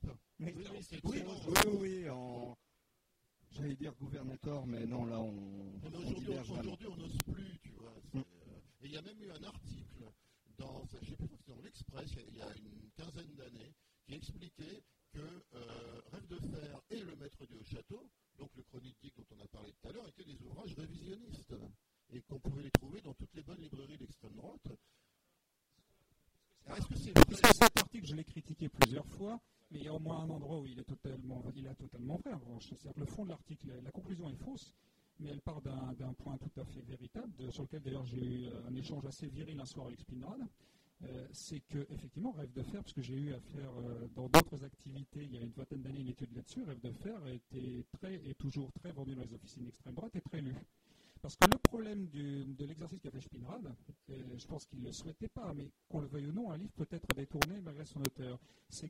Oui, j'allais dire gouvernateur, mais non, là, on diverge vraiment. Aujourd'hui, on n'ose plus, tu vois. Et il y a même eu un article je ne sais plus si c'est dans l'Express, il y a une quinzaine d'années, qui expliquait que Rêve de fer et Le Maître du Haut-Château, donc le Chronique Geek dont on a parlé tout à l'heure, étaient des ouvrages révisionnistes et qu'on pouvait les trouver dans toutes les bonnes librairies d'extrême droite. Est-ce que cet article, je l'ai critiqué plusieurs fois, mais il y a au moins un endroit où il a totalement vrai. En revanche, c'est-à-dire que le fond de l'article, la conclusion est fausse, mais elle part d'un point tout à fait véritable, sur lequel d'ailleurs j'ai eu un échange assez viril un soir avec Spinrad. C'est que, effectivement, Rêve de fer, parce que j'ai eu à faire dans d'autres activités, il y a une vingtaine d'années, une étude là-dessus, Rêve de fer est toujours très vendu dans les officines d'extrême droite et très lu. Parce que le problème de l'exercice qu'a fait Spinrad, je pense qu'il ne le souhaitait pas, mais qu'on le veuille ou non, un livre peut être détourné malgré son auteur. C'est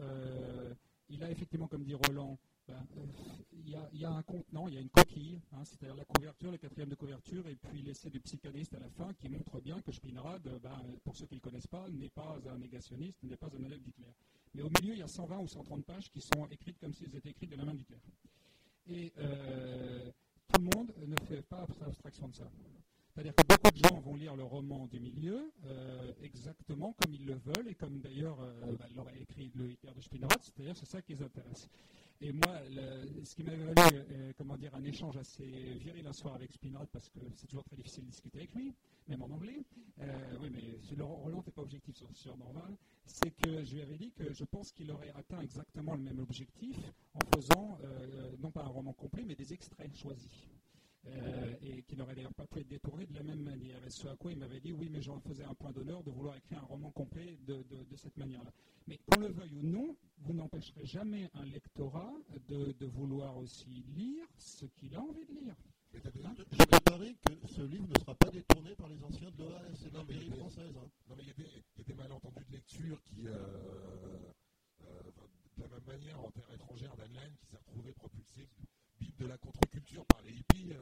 qu'il a effectivement, comme dit Roland, il y a un contenant, il y a une coquille, c'est-à-dire la couverture, le quatrième de couverture, et puis l'essai du psychanalyste à la fin qui montre bien que Spinrad, pour ceux qui ne le connaissent pas, n'est pas un négationniste, n'est pas un élève d'Hitler. Mais au milieu, il y a 120 ou 130 pages qui sont écrites comme si elles étaient écrites de la main d'Hitler. Et tout le monde ne fait pas abstraction de ça. C'est-à-dire que beaucoup de gens vont lire le roman du milieu exactement comme ils le veulent et comme d'ailleurs l'aurait écrit le Hitler de Spinrad, c'est-à-dire c'est ça qui les intéresse. Et moi, ce qui m'avait valu un échange assez viril un soir avec Spinrad, parce que c'est toujours très difficile de discuter avec lui, même en anglais, oui, mais Roland n'est pas objectif sur normal, c'est que je lui avais dit que je pense qu'il aurait atteint exactement le même objectif en faisant, non pas un roman complet, mais des extraits choisis. Et qui n'aurait d'ailleurs pas pu être détourné de la même manière. Et ce à quoi il m'avait dit, oui, mais j'en faisais un point d'honneur de vouloir écrire un roman complet de cette manière-là. Mais qu'on le veuille ou non, vous n'empêcherez jamais un lectorat de vouloir aussi lire ce qu'il a envie de lire. Je te parie que ce livre ne sera pas détourné par les anciens de l'OAS et de l'Impérie française. Non, mais il y a des malentendus de lecture qui, de la même manière, en terre étrangère d'Anne Lane, qui s'est retrouvé propulsé Bible de la contre-culture par les hippies,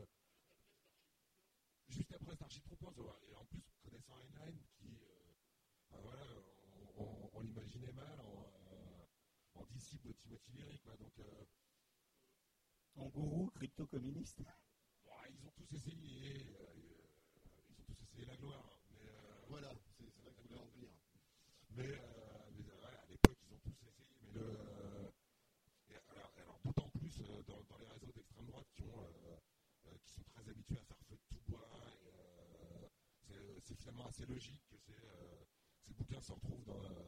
juste après Starship Troopers, et en plus, connaissant Heinlein, qui, voilà, on l'imaginait mal en disciple de Timothy Leary, quoi. Donc, en gourou crypto-communiste. Ils ont tous essayé, la gloire. Mais, voilà, c'est là que je voulais en venir. Mais voilà, à l'époque, ils ont tous essayé. Mais alors d'autant plus dans les réseaux d'extrême droite qui sont très habitués à faire feu de tout bois. C'est finalement assez logique que ces bouquins se retrouvent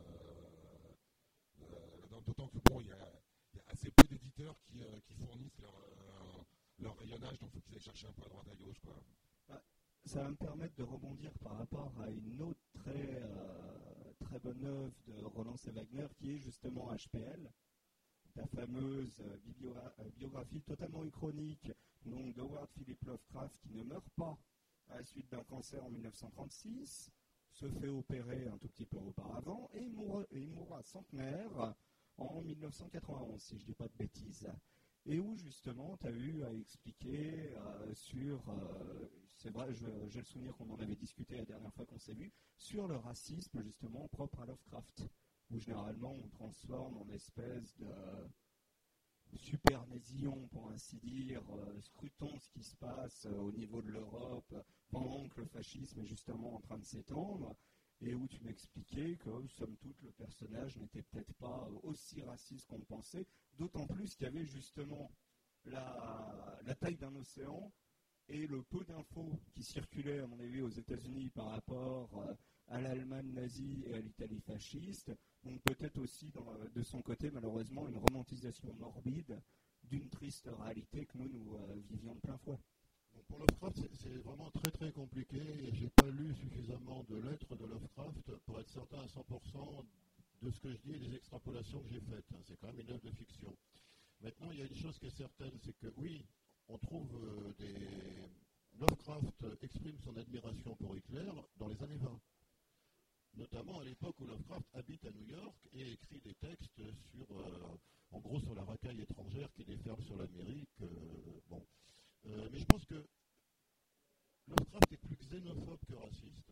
d'autant que bon, il y a assez peu d'éditeurs qui fournissent leur rayonnage, donc il faut qu'ils aillent chercher un peu à droite à gauche, quoi. Ça va me permettre de rebondir par rapport à une autre très bonne œuvre de Roland C. Wagner qui est justement HPL, la fameuse biographie totalement uchronique donc d'Howard Philip Lovecraft qui ne meurt pas à la suite d'un cancer en 1936, se fait opérer un tout petit peu auparavant et mourra centenaire en 1991, si je ne dis pas de bêtises. Et où justement tu as eu à expliquer sur, c'est vrai, j'ai le souvenir qu'on en avait discuté la dernière fois qu'on s'est vu, sur le racisme justement propre à Lovecraft, où généralement on transforme en espèce de supernésion, pour ainsi dire, scrutons ce qui se passe au niveau de l'Europe pendant que le fascisme est justement en train de s'étendre, et où tu m'expliquais que, somme toute, le personnage n'était peut-être pas aussi raciste qu'on le pensait, d'autant plus qu'il y avait justement la taille d'un océan et le peu d'infos qui circulaient, à mon avis, aux États-Unis par rapport à l'Allemagne nazie et à l'Italie fasciste, donc peut-être aussi de son côté, malheureusement, une romantisation morbide d'une triste réalité que nous vivions de plein fouet. Pour Lovecraft, c'est vraiment très très compliqué et j'ai pas lu suffisamment de lettres de Lovecraft pour être certain à 100% de ce que je dis et des extrapolations que j'ai faites. C'est quand même une œuvre de fiction. Maintenant, il y a une chose qui est certaine, c'est que oui, on trouve Lovecraft exprime son admiration pour Hitler dans les années 20. Notamment à l'époque où Lovecraft habite à New York et écrit des textes en gros sur la racaille étrangère qui déferle sur l'Amérique. Mais je pense que Lovecraft est plus xénophobe que raciste.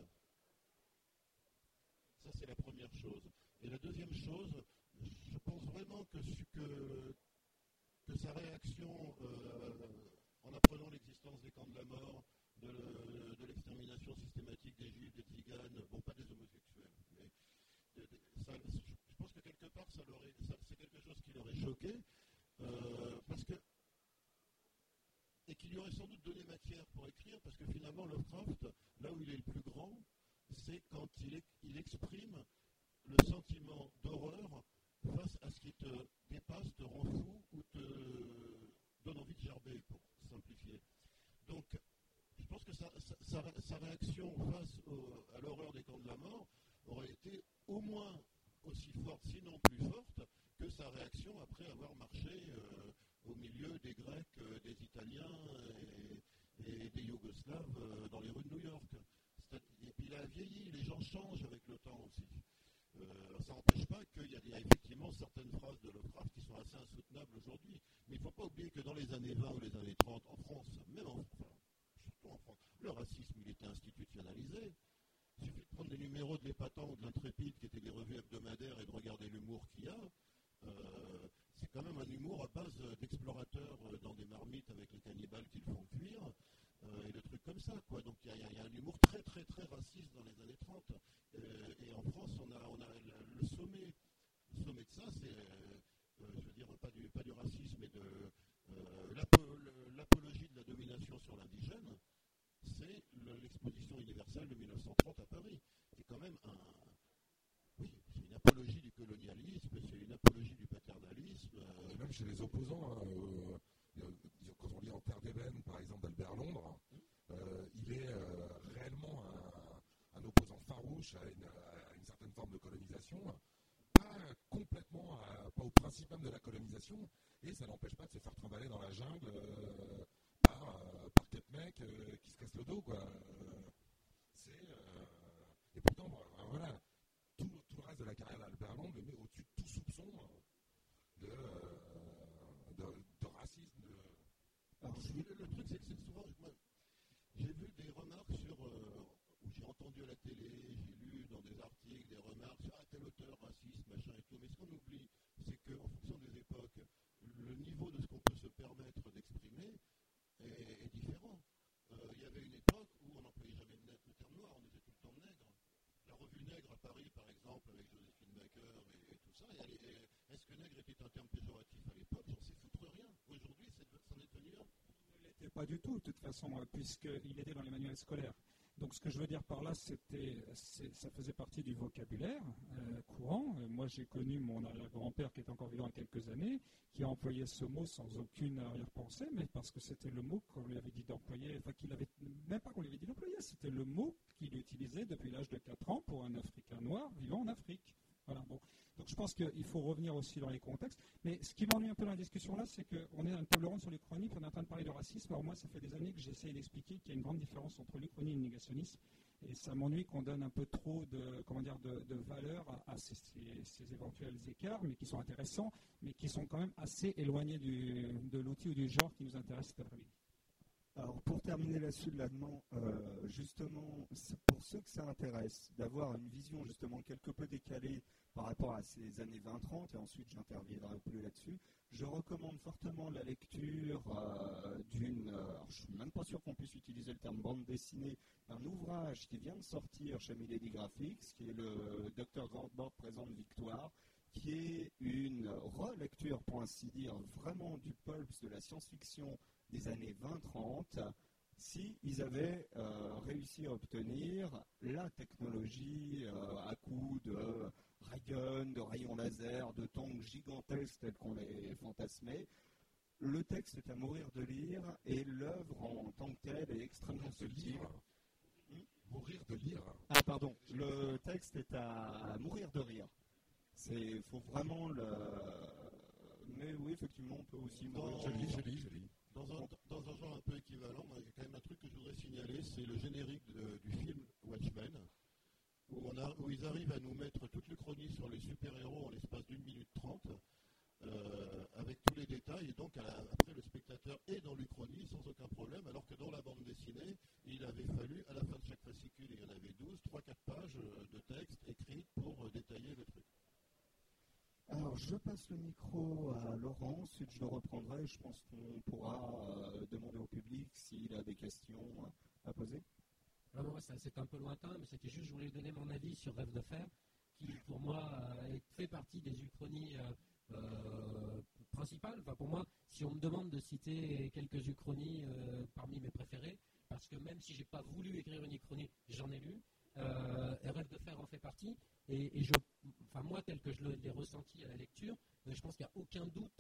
Ça, c'est la première chose. Et la deuxième chose, je pense vraiment que sa réaction en apprenant l'existence des camps de la mort, de l'extermination systématique des juifs, des tziganes, bon, pas des homosexuels, mais je pense que quelque part, c'est quelque chose qui l'aurait choqué, et qui lui aurait sans doute donné matière pour écrire, parce que finalement, Lovecraft, là où il est le plus grand, c'est quand il exprime le sentiment d'horreur face à ce qui te dépasse, te rend fou ou te donne envie de gerber, pour simplifier. Donc, je pense que sa réaction face à l'horreur des camps de la mort aurait été au moins aussi forte, sinon plus forte, que sa réaction après avoir marché au milieu des Grecs, des Italiens et des Yougoslaves dans les rues de New York. Et puis il a vieilli, les gens changent avec le temps aussi. Ça n'empêche pas qu'il y a effectivement certaines phrases de Lovecraft qui sont assez insoutenables aujourd'hui. Mais il ne faut pas oublier que dans les années 20 ou les années 30, en France, surtout en France, le racisme il était institutionnalisé. Il suffit de prendre les numéros de l'Épatant ou de l'Intrépide, qui étaient des revues hebdomadaires, et de regarder l'humour qu'il y a. C'est quand même un humour à base d'explorateurs dans des marmites avec les cannibales qu'ils font cuire, et de trucs comme ça, quoi. Donc il y a un humour très très très raciste dans les années 30. Et en France, on a le sommet de ça, c'est, je veux dire, pas du racisme, mais de l'apologie de la domination sur l'indigène, c'est l'exposition universelle de 1930 à Paris, qui est quand même c'est une apologie du colonialisme, c'est une apologie du paternalisme. Et même chez les opposants, quand on lit En terre d'ébène, par exemple, d'Albert Londres, il est réellement un opposant farouche à une certaine forme de colonisation, pas au principe même de la colonisation, et ça n'empêche pas de se faire trimballer dans la jungle par quatre mecs qui se cassent le dos, quoi. Et pourtant, voilà, tout le reste de la carrière d'Albert Londres le met au-dessus de tout soupçon de racisme. Alors, à la télé, j'ai lu dans des articles, des remarques sur tel auteur raciste, machin et tout. Mais ce qu'on oublie, c'est qu'en fonction des époques, le niveau de ce qu'on peut se permettre d'exprimer est différent. Il y avait une époque où on n'employait jamais le terme noir, on disait tout le temps nègre. La revue Nègre à Paris, par exemple, avec Joséphine Baker et tout ça, est-ce que nègre était un terme péjoratif à l'époque? J'en sais foutre rien. Aujourd'hui, c'en est devenu un. Il ne l'était pas du tout, de toute façon, puisqu'il était dans les manuels scolaires. Donc ce que je veux dire par là, ça faisait partie du vocabulaire courant. Moi, j'ai connu mon arrière-grand-père qui est encore vivant il y a quelques années, qui a employé ce mot sans aucune arrière-pensée, mais parce que c'était le mot qu'on lui avait dit d'employer, enfin qu'il avait, même pas qu'on lui avait dit d'employer, c'était le mot qu'il utilisait depuis l'âge de 4 ans pour un Africain noir vivant en Afrique. Voilà, bon. Donc je pense qu'il faut revenir aussi dans les contextes. Mais ce qui m'ennuie un peu dans la discussion là, c'est qu'on est dans une table ronde sur l'Uchronie, puis on est en train de parler de racisme. Alors moi, ça fait des années que j'essaie d'expliquer qu'il y a une grande différence entre l'Uchronie et le négationnisme. Et ça m'ennuie qu'on donne un peu trop de valeur à ces éventuels écarts, mais qui sont intéressants, mais qui sont quand même assez éloignés de l'outil ou du genre qui nous intéresse cet après-midi. Alors, pour terminer là-dessus de l'allemand, justement, pour ceux que ça intéresse, d'avoir une vision justement quelque peu décalée par rapport à ces années 20-30, et ensuite j'interviendrai plus là-dessus, je recommande fortement la lecture alors je suis même pas sûr qu'on puisse utiliser le terme bande dessinée, d'un ouvrage qui vient de sortir chez Milady Graphics, qui est le Dr. Grandborg présente Victoire, qui est une relecture, pour ainsi dire, vraiment du pulp de la science-fiction des années 20-30, s'ils avaient réussi à obtenir la technologie à coup de ray gun, de rayons laser, de tanks gigantesques tels qu'on les fantasmait. Le texte est à mourir de lire et l'œuvre en tant que telle est extrêmement subtile. Mourir de lire. Ah pardon, le texte est à mourir de rire. Il faut vraiment le... Mais oui, effectivement, on peut aussi mourir. Je lis. Dans un genre un peu équivalent, il y a quand même un truc que je voudrais signaler, c'est le générique du film Watchmen, où ils arrivent à nous mettre toute l'Uchronie sur les super-héros en l'espace d'1 minute 30, avec tous les détails, et donc après le spectateur est dans l'Uchronie sans aucun problème, alors que dans la bande dessinée, il avait fallu, à la fin de chaque fascicule, il y en avait 12, 3-4 pages de texte écrites pour détailler le truc. Alors, je passe le micro à Laurent, ensuite je le reprendrai. Je pense qu'on pourra demander au public s'il a des questions à poser. Alors moi, c'est un peu lointain, mais c'était juste, je voulais donner mon avis sur Rêve de fer, qui pour moi fait partie des uchronies principales. Enfin, pour moi, si on me demande de citer quelques uchronies parmi mes préférées, parce que même si je n'ai pas voulu écrire une uchronie, j'en ai lu, Rêve de fer en fait partie, et moi, tel que je l'ai ressenti à la lecture, je pense qu'il n'y a aucun doute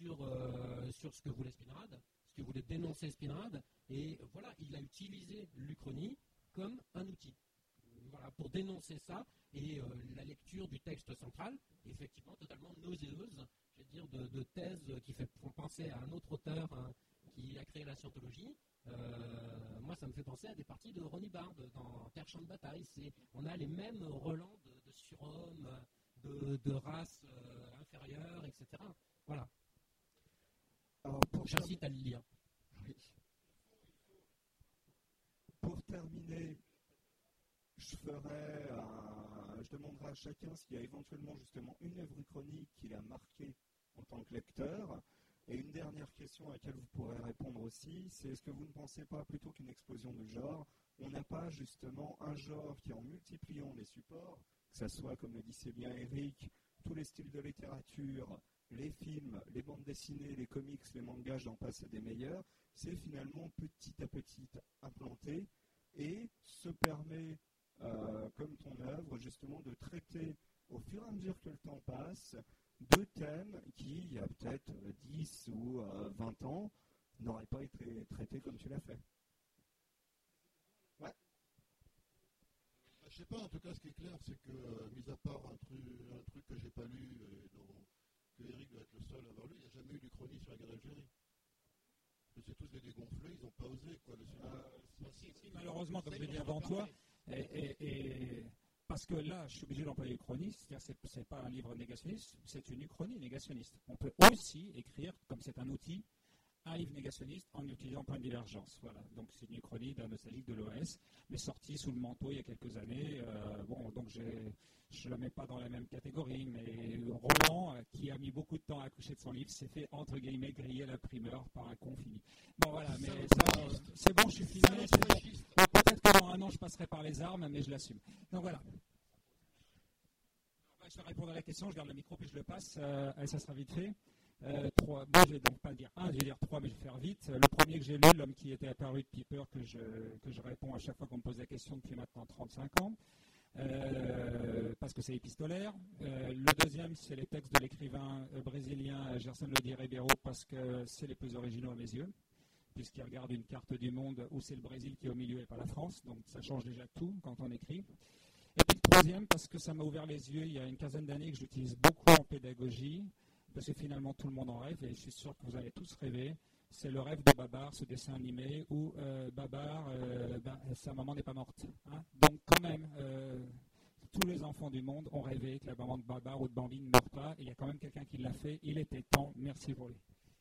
sur ce que voulait Spinrad, ce que voulait dénoncer Spinrad, et voilà, il a utilisé l'Uchronie comme un outil. Voilà, pour dénoncer ça, et la lecture du texte central, effectivement, totalement nauséeuse, je veux dire, de thèses qui font penser à un autre auteur qui a créé la scientologie. Moi, ça me fait penser à des parties de Ronnie Bard dans Terre Champ de Bataille. On a les mêmes relents de surhommes, de races inférieures, etc. Voilà. Alors, j'incite à le lire. Oui. Pour terminer, je demanderai à chacun s'il y a éventuellement justement une œuvre chronique qui l'a marqué en tant que lecteur. Et une dernière question à laquelle vous pourrez répondre aussi, c'est est-ce que vous ne pensez pas plutôt qu'une explosion de genre, on n'a pas justement un genre qui, en multipliant les supports, que ce soit, comme le disait bien Eric, tous les styles de littérature, les films, les bandes dessinées, les comics, les mangas, j'en passe des meilleurs, c'est finalement petit à petit implanté et se permet, comme ton œuvre, justement de traiter au fur et à mesure que le temps passe, deux thèmes qui, il y a peut-être 10 ou 20 ans, n'auraient pas été traités comme tu l'as fait. Ouais. Je sais pas, en tout cas, ce qui est clair, c'est que, mis à part un truc que j'ai pas lu, que Eric doit être le seul à avoir lu, il n'y a jamais eu d'Uchronie sur la guerre d'Algérie. C'est tous des dégonflés, ils n'ont pas osé, quoi. Malheureusement, comme je l'ai dit avant toi, parce que là, je suis obligé d'employer Uchronie, c'est-à-dire que ce n'est pas un livre négationniste, c'est une Uchronie négationniste. On peut aussi écrire, comme c'est un outil, Hive négationniste en utilisant point de divergence. Voilà. Donc c'est une uchronie d'un nostalgique de l'OS, mais sortie sous le manteau il y a quelques années. Donc je ne la mets pas dans la même catégorie, mais Roland, qui a mis beaucoup de temps à accoucher de son livre, s'est fait entre guillemets griller la primeur par un con fini. Bon voilà, mais c'est bon, je suis filmé. Peut-être que dans un an je passerai par les armes, mais je l'assume. Donc voilà. Je vais répondre à la question, je garde le micro puis je le passe, et ça sera vite fait. Moi, je vais donc pas dire un, je vais dire trois, mais je vais faire vite. Le premier que j'ai lu, L'homme qui était apparu de Piper, que je réponds à chaque fois qu'on me pose la question depuis maintenant 35 ans, parce que c'est épistolaire. Le deuxième, c'est les textes de l'écrivain brésilien Gerson Lodi Ribeiro, parce que c'est les plus originaux à mes yeux, puisqu'il regarde une carte du monde où c'est le Brésil qui est au milieu et pas la France, donc ça change déjà tout quand on écrit. Et puis le troisième, parce que ça m'a ouvert les yeux il y a une quinzaine d'années, que j'utilise beaucoup en pédagogie, parce que finalement tout le monde en rêve, et je suis sûr que vous allez tous rêver. C'est le rêve de Babar, ce dessin animé où Babar, sa maman n'est pas morte. Hein. Donc quand même, tous les enfants du monde ont rêvé que la maman de Babar ou de Bambi ne meure pas, et il y a quand même quelqu'un qui l'a fait. Il était temps. Merci pour lui.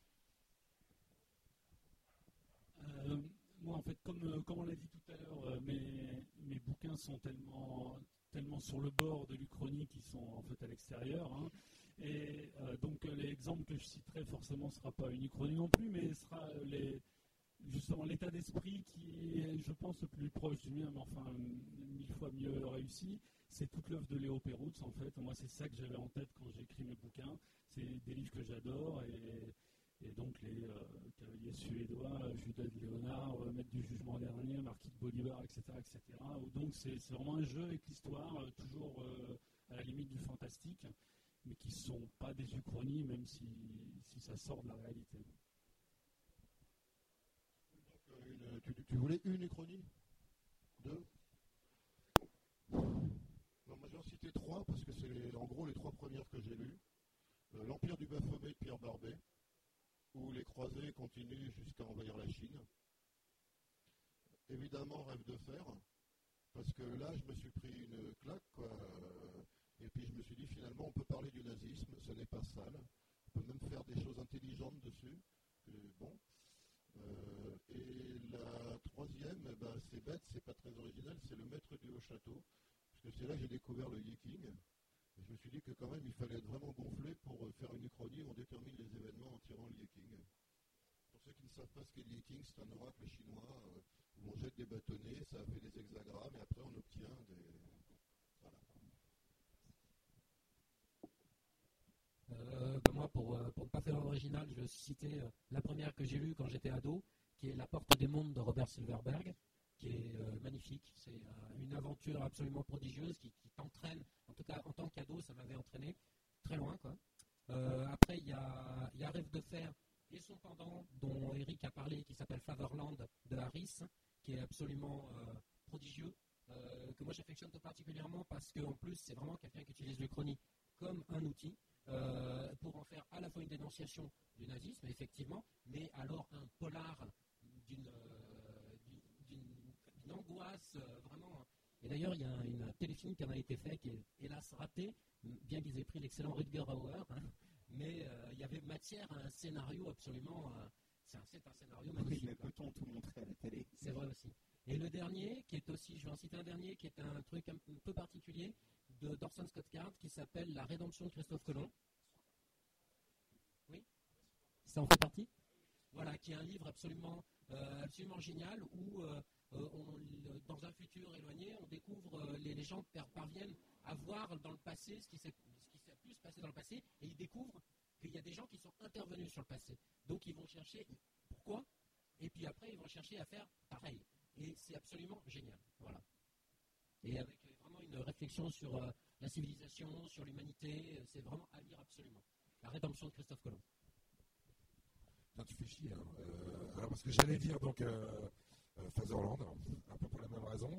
Moi, en fait, comme on l'a dit tout à l'heure, mes bouquins sont tellement sur le bord de l'Uchronie qu'ils sont en fait à l'extérieur. Hein. Et donc l'exemple que je citerai forcément ne sera pas une Uchronie non plus, mais sera justement l'état d'esprit qui est, je pense, le plus proche du mien, mais enfin 1000 fois mieux réussi. C'est toute l'œuvre de Léo Perutz, en fait. Moi, c'est ça que j'avais en tête quand j'ai écrit mes bouquins. C'est des livres que j'adore et donc les cavaliers suédois, Judas de Léonard, Maître du jugement dernier, Marquis de Bolivar, etc. Donc c'est vraiment un jeu avec l'histoire, toujours à la limite du fantastique, mais qui ne sont pas des uchronies, même si ça sort de la réalité. Donc, tu voulais une uchronie? Deux? Non, moi j'en citais trois, parce que c'est en gros les trois premières que j'ai lues. L'Empire du Baphomet de Pierre Barbet, où les croisés continuent jusqu'à envahir la Chine. Évidemment, Rêve de fer, parce que là, je me suis pris une claque, quoi. Et puis je me suis dit, finalement, on peut parler du nazisme, ce n'est pas sale. On peut même faire des choses intelligentes dessus. Bon. Et la troisième, c'est bête, c'est pas très original, c'est Le Maître du Haut-Château, parce que c'est là que j'ai découvert le Yiking. Et je me suis dit que quand même, il fallait être vraiment gonflé pour faire une uchronie où on détermine les événements en tirant le Yiking. Pour ceux qui ne savent pas ce qu'est le Yiking, c'est un oracle chinois où on jette des bâtonnets, ça fait des hexagrammes, et après on obtient des... Voilà. Moi, pour ne pas faire l'original, je citais la première que j'ai lue quand j'étais ado, qui est La Porte des Mondes de Robert Silverberg, qui est magnifique. C'est une aventure absolument prodigieuse qui t'entraîne. En tout cas, en tant qu'ado, ça m'avait entraîné très loin, quoi. Après, il y a Rêve de fer et son pendant, dont Eric a parlé, qui s'appelle Fatherland de Harris, qui est absolument prodigieux, que moi j'affectionne tout particulièrement parce qu'en plus, c'est vraiment quelqu'un qui utilise l'Uchronie comme un outil pour en faire à la fois une dénonciation du nazisme, effectivement, mais alors un polar d'une angoisse vraiment. Et d'ailleurs, il y a un téléfilm qui en a été fait, qui est hélas raté, bien qu'ils aient pris l'excellent Rutger Hauer, hein, mais il y avait matière à un scénario absolument. C'est un scénario magnifique. Oui, mais peut-on tout montrer à la télé? C'est vrai aussi. Et le dernier, qui est aussi, je vais en citer un dernier, qui est un truc un peu particulier, d'Orson Scott Card, qui s'appelle La Rédemption de Christophe Colomb. Oui, ça en fait partie. Voilà, qui est un livre absolument génial où, dans un futur éloigné, on découvre, les gens parviennent à voir dans le passé ce qui s'est pu se passer dans le passé, et ils découvrent qu'il y a des gens qui sont intervenus sur le passé. Donc ils vont chercher pourquoi, et puis après ils vont chercher à faire pareil. Et c'est absolument génial. Voilà. Et avec vraiment une réflexion sur la civilisation, sur l'humanité, c'est vraiment à lire absolument. La Rédemption de Christophe Colomb. Tu fais chier. Hein. Alors parce que j'allais dire donc Fatherland, un peu pour la même raison.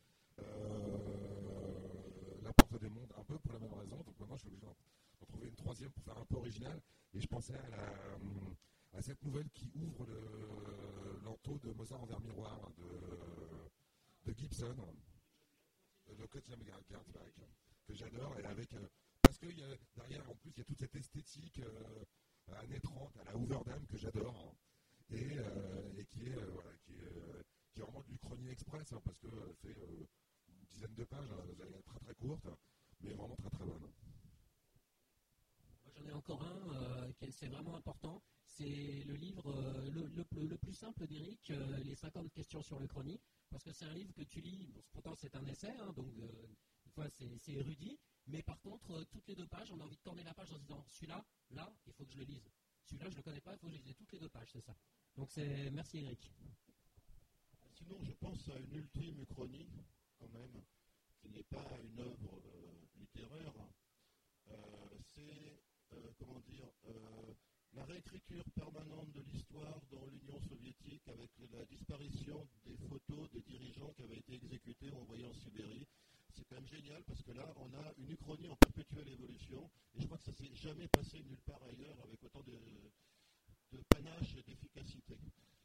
La Porte des Mondes, un peu pour la même raison. Donc maintenant, je suis obligé d'en trouver une troisième pour faire un peu original. Et je pensais à cette nouvelle qui ouvre l'ento de Mozart en verre miroir de Gibson, de Kotzam Gartzbach, que j'adore. Et avec parce que derrière, en plus, il y a toute cette esthétique années 30 à la Hoover Dam que j'adore. Et intéressant parce qu'elle fait une dizaine de pages, elle est très très courte, mais vraiment très très bonne. Moi, j'en ai encore un, c'est vraiment important. C'est le livre le plus simple d'Éric, les 50 questions sur le chrony, parce que c'est un livre que tu lis, bon, pourtant c'est un essai, hein, donc des fois c'est érudit, mais par contre, toutes les 2 pages, on a envie de tourner la page en se disant, celui-là, là, il faut que je le lise. Celui-là, je ne le connais pas, il faut que je lise toutes les 2 pages, c'est ça. Donc merci Éric. Sinon, je pense à une ultime uchronie, quand même, qui n'est pas une œuvre littéraire. C'est, la réécriture permanente de l'histoire dans l'Union soviétique avec la disparition des photos des dirigeants qui avaient été exécutés ou envoyés en Sibérie. C'est quand même génial parce que là, on a une uchronie en perpétuelle évolution et je crois que ça ne s'est jamais passé nulle part ailleurs avec autant de panache et d'efficacité.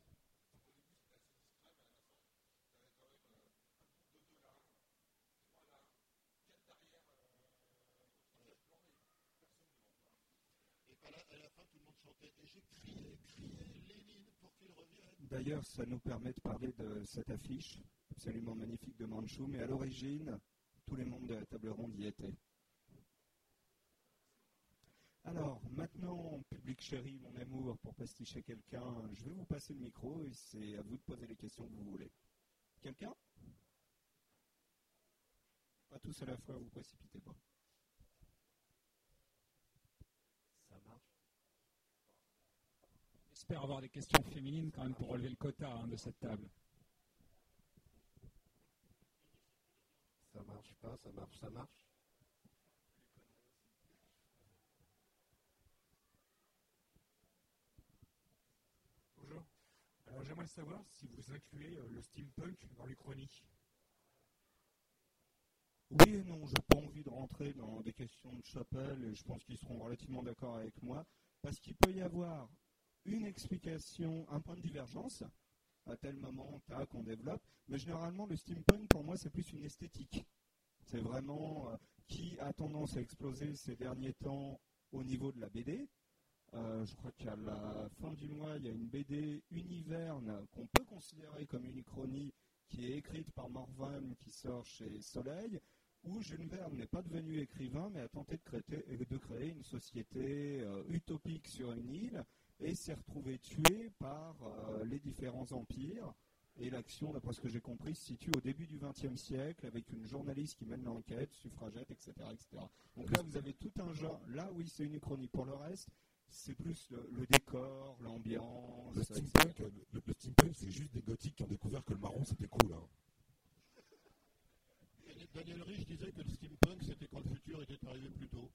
À la fin, tout le monde chantait et j'ai crié Lénine pour qu'il revienne. D'ailleurs, ça nous permet de parler de cette affiche absolument magnifique de Manchou, mais à l'origine, tous les membres de la table ronde y étaient. Alors, maintenant, public chéri, mon amour, pour pasticher quelqu'un, je vais vous passer le micro et c'est à vous de poser les questions que vous voulez. Quelqu'un ? Pas tous à la fois, vous précipitez pas. J'espère avoir des questions féminines quand même pour relever le quota de cette table. Ça marche pas, ça marche. Bonjour. Alors j'aimerais savoir si vous incluez le steampunk dans l'Uchronie. Oui et non, je n'ai pas envie de rentrer dans des questions de chapelle et je pense qu'ils seront relativement d'accord avec moi, parce qu'il peut y avoir une explication, un point de divergence, à tel moment, tac, on développe, mais généralement le steampunk pour moi c'est plus une esthétique. C'est vraiment qui a tendance à exploser ces derniers temps au niveau de la BD. Je crois qu'à la fin du mois, il y a une BD Univerne qu'on peut considérer comme une uchronie qui est écrite par Morvan qui sort chez Soleil, où Jules Verne n'est pas devenu écrivain mais a tenté de créer une société utopique sur une île et s'est retrouvé tué par les différents empires. Et l'action, d'après ce que j'ai compris, se situe au début du XXe siècle avec une journaliste qui mène l'enquête, suffragette, etc., etc. Donc là, vous avez tout un genre. Là, oui, c'est une uchronie. Pour le reste, c'est plus le décor, l'ambiance. Le steampunk, c'est juste des gothiques qui ont découvert que le marron, c'était cool. Hein. Daniel Rich disait que le steampunk, c'était quand le futur était arrivé plus tôt.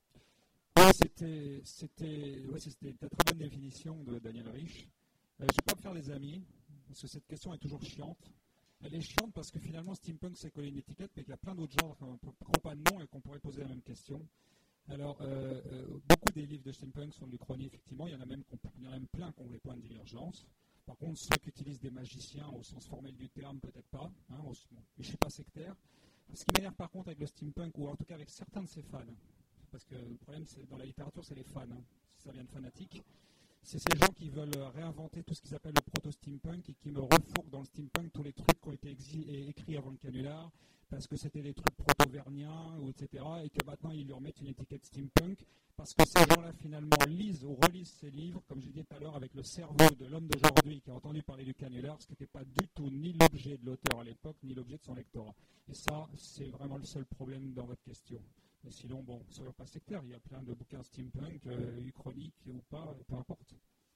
C'était une très bonne définition de Daniel Rich. Je ne vais pas me faire des amis, parce que cette question est toujours chiante. Elle est chiante parce que finalement, steampunk, c'est coller une étiquette, mais qu'il y a plein d'autres genres qui n'ont pas de nom et qu'on pourrait poser la même question. Alors, beaucoup des livres de steampunk sont de l'Uchronie, effectivement. Il y en a même plein qui ont des points de divergence. Par contre, ceux qui utilisent des magiciens au sens formel du terme, peut-être pas. Hein, mais je ne suis pas sectaire. Ce qui m'énerve par contre avec le steampunk, ou en tout cas avec certains de ses fans, parce que le problème dans la littérature, c'est les fans, hein, ça vient de fanatiques, c'est ces gens qui veulent réinventer tout ce qu'ils appellent le proto-steampunk et qui me refourquent dans le steampunk tous les trucs qui ont été écrits avant le canular, parce que c'était des trucs proto-verniens, etc., et que maintenant ils lui remettent une étiquette steampunk, parce que ces gens-là finalement lisent ou relisent ces livres, comme je disais tout à l'heure, avec le cerveau de l'homme d'aujourd'hui qui a entendu parler du canular, ce qui n'était pas du tout ni l'objet de l'auteur à l'époque, ni l'objet de son lectorat. Et ça, c'est vraiment le seul problème dans votre question. Mais sinon, bon, soyons pas sectaires, il y a plein de bouquins steampunk, uchroniques ou pas, peu importe.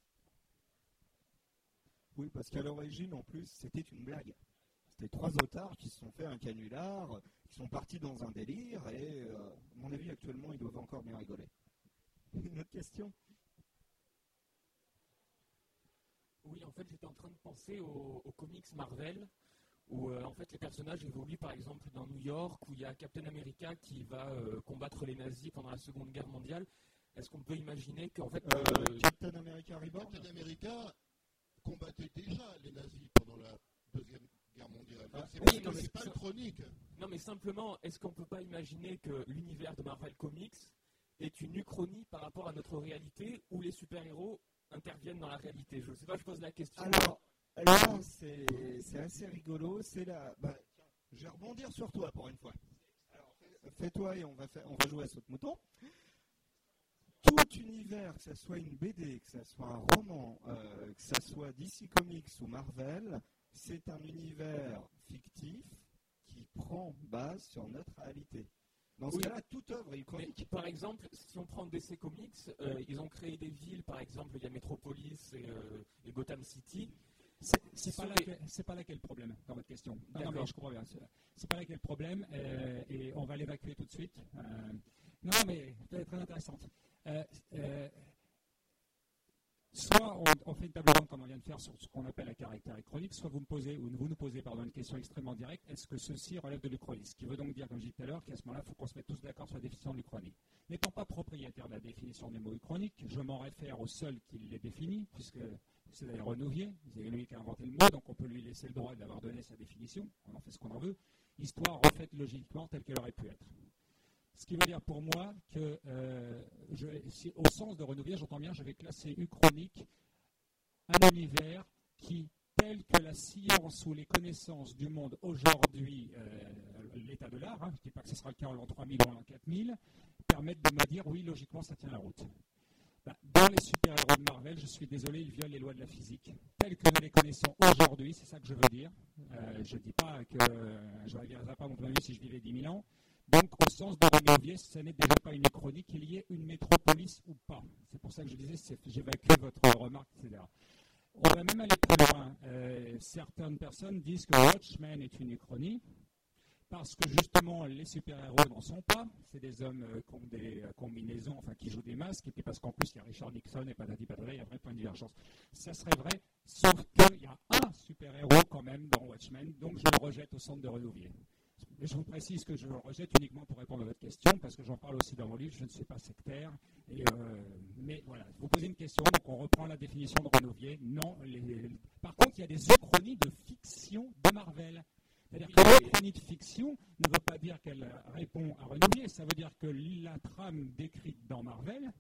Oui, parce qu'à l'origine, en plus, c'était une blague. C'était 3 otards qui se sont fait un canular, qui sont partis dans un délire, et à mon avis, actuellement, ils doivent encore bien rigoler. Une autre question ? Oui, en fait, j'étais en train de penser aux comics Marvel, où en fait les personnages évoluent par exemple dans New York, où il y a Captain America qui va combattre les nazis pendant la Seconde Guerre mondiale. Est-ce qu'on peut imaginer qu'en fait... Captain America Reborn ? Captain America combattait déjà les nazis pendant la Deuxième Guerre mondiale. C'est pas une chronique. Non, mais simplement, est-ce qu'on ne peut pas imaginer que l'univers de Marvel Comics est une uchronie par rapport à notre réalité, où les super-héros interviennent dans la réalité? Je ne sais pas, je pose la question. Alors, là, c'est assez rigolo. C'est là. Bah, je vais rebondir sur toi pour une fois. Alors, fais-toi et on va jouer à saute-mouton. Tout univers, que ce soit une BD, que ce soit un roman, que ce soit DC Comics ou Marvel, c'est un univers fictif qui prend base sur notre réalité. Dans ce cas-là, toute œuvre est iconique. Par exemple, si on prend DC Comics, ils ont créé des villes, par exemple, il y a Metropolis et Gotham City. C'est pas là qu'est le problème dans votre question. Non, mais je comprends bien. C'est pas là qu'est le problème et on va l'évacuer tout de suite. Non, mais c'est très intéressante. Soit on fait une table ronde comme on vient de faire sur ce qu'on appelle la caractère chronique, soit vous nous posez une question extrêmement directe, est-ce que ceci relève de l'Uchronie? Ce qui veut donc dire, comme je disais tout à l'heure, qu'à ce moment-là, il faut qu'on se mette tous d'accord sur la définition de l'Uchronie. N'étant pas propriétaire de la définition des mots uchroniques, je m'en réfère au seul qui les définit, puisque c'est d'ailleurs Renouvier, c'est lui qui a inventé le mot, donc on peut lui laisser le droit d'avoir donné sa définition, on en fait ce qu'on en veut. Histoire refaite logiquement telle qu'elle aurait pu être. Ce qui veut dire pour moi que, au sens de Renouvier, j'entends bien, je vais classer uchronique un univers qui, tel que la science ou les connaissances du monde aujourd'hui, l'état de l'art, je ne dis pas que ce sera le cas en l'an 3000 ou en l'an 4000, permettent de me dire, oui, logiquement, ça tient la route. Dans les super-héros de Marvel, je suis désolé, ils violent les lois de la physique. Telles que nous les connaissons aujourd'hui, c'est ça que je veux dire. Je ne dis pas que je ne reviendrai pas à mon point de vue si je vivais 10 000 ans. Donc, au sens de Renouvier, ce n'est déjà pas une uchronie qu'il y ait une métropolis ou pas. C'est pour ça que je disais, j'évacue votre remarque, etc. On va même aller plus loin. Certaines personnes disent que Watchmen est une uchronie, parce que justement, les super-héros n'en sont pas. C'est des hommes qui ont des combinaisons, enfin qui jouent des masques, et puis parce qu'en plus, il y a Richard Nixon et patati patata, il y a un vrai point de divergence. Ça serait vrai, sauf qu'il y a un super-héros quand même dans Watchmen, donc je le rejette au centre de Renouvier. Mais je vous précise que je le rejette uniquement pour répondre à votre question, parce que j'en parle aussi dans mon livre, je ne suis pas sectaire. Mais voilà, vous posez une question, donc on reprend la définition de Renouvier. Non, par contre, il y a des uchronies de fiction de Marvel. C'est-à-dire que l'uchronie de fiction ne veut pas dire qu'elle répond à Renouvier, ça veut dire que la trame décrite dans Marvel,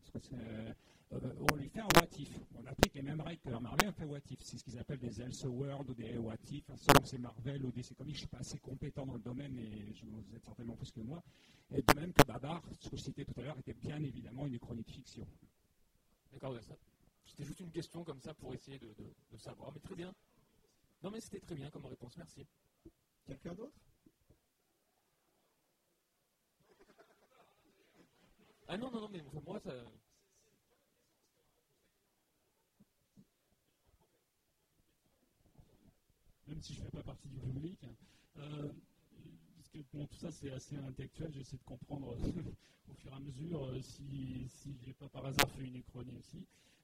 on lui fait un what if. On applique les mêmes règles que dans Marvel, on fait what if. C'est ce qu'ils appellent des Elseworlds ou des what if. Selon c'est Marvel ou DC Comics, je ne suis pas assez compétent dans le domaine et vous êtes certainement plus que moi. Et de même que Babar, ce que je citais tout à l'heure, était bien évidemment une uchronie de fiction. D'accord, c'était juste une question comme ça pour essayer de savoir, mais très bien. Non mais c'était très bien comme réponse, merci. Quelqu'un d'autre? Ah non, mais pour moi, ça... Même si je ne fais pas partie du public, parce que bon, tout ça c'est assez intellectuel, j'essaie de comprendre au fur et à mesure si je n'ai pas par hasard fait une uchronie aussi.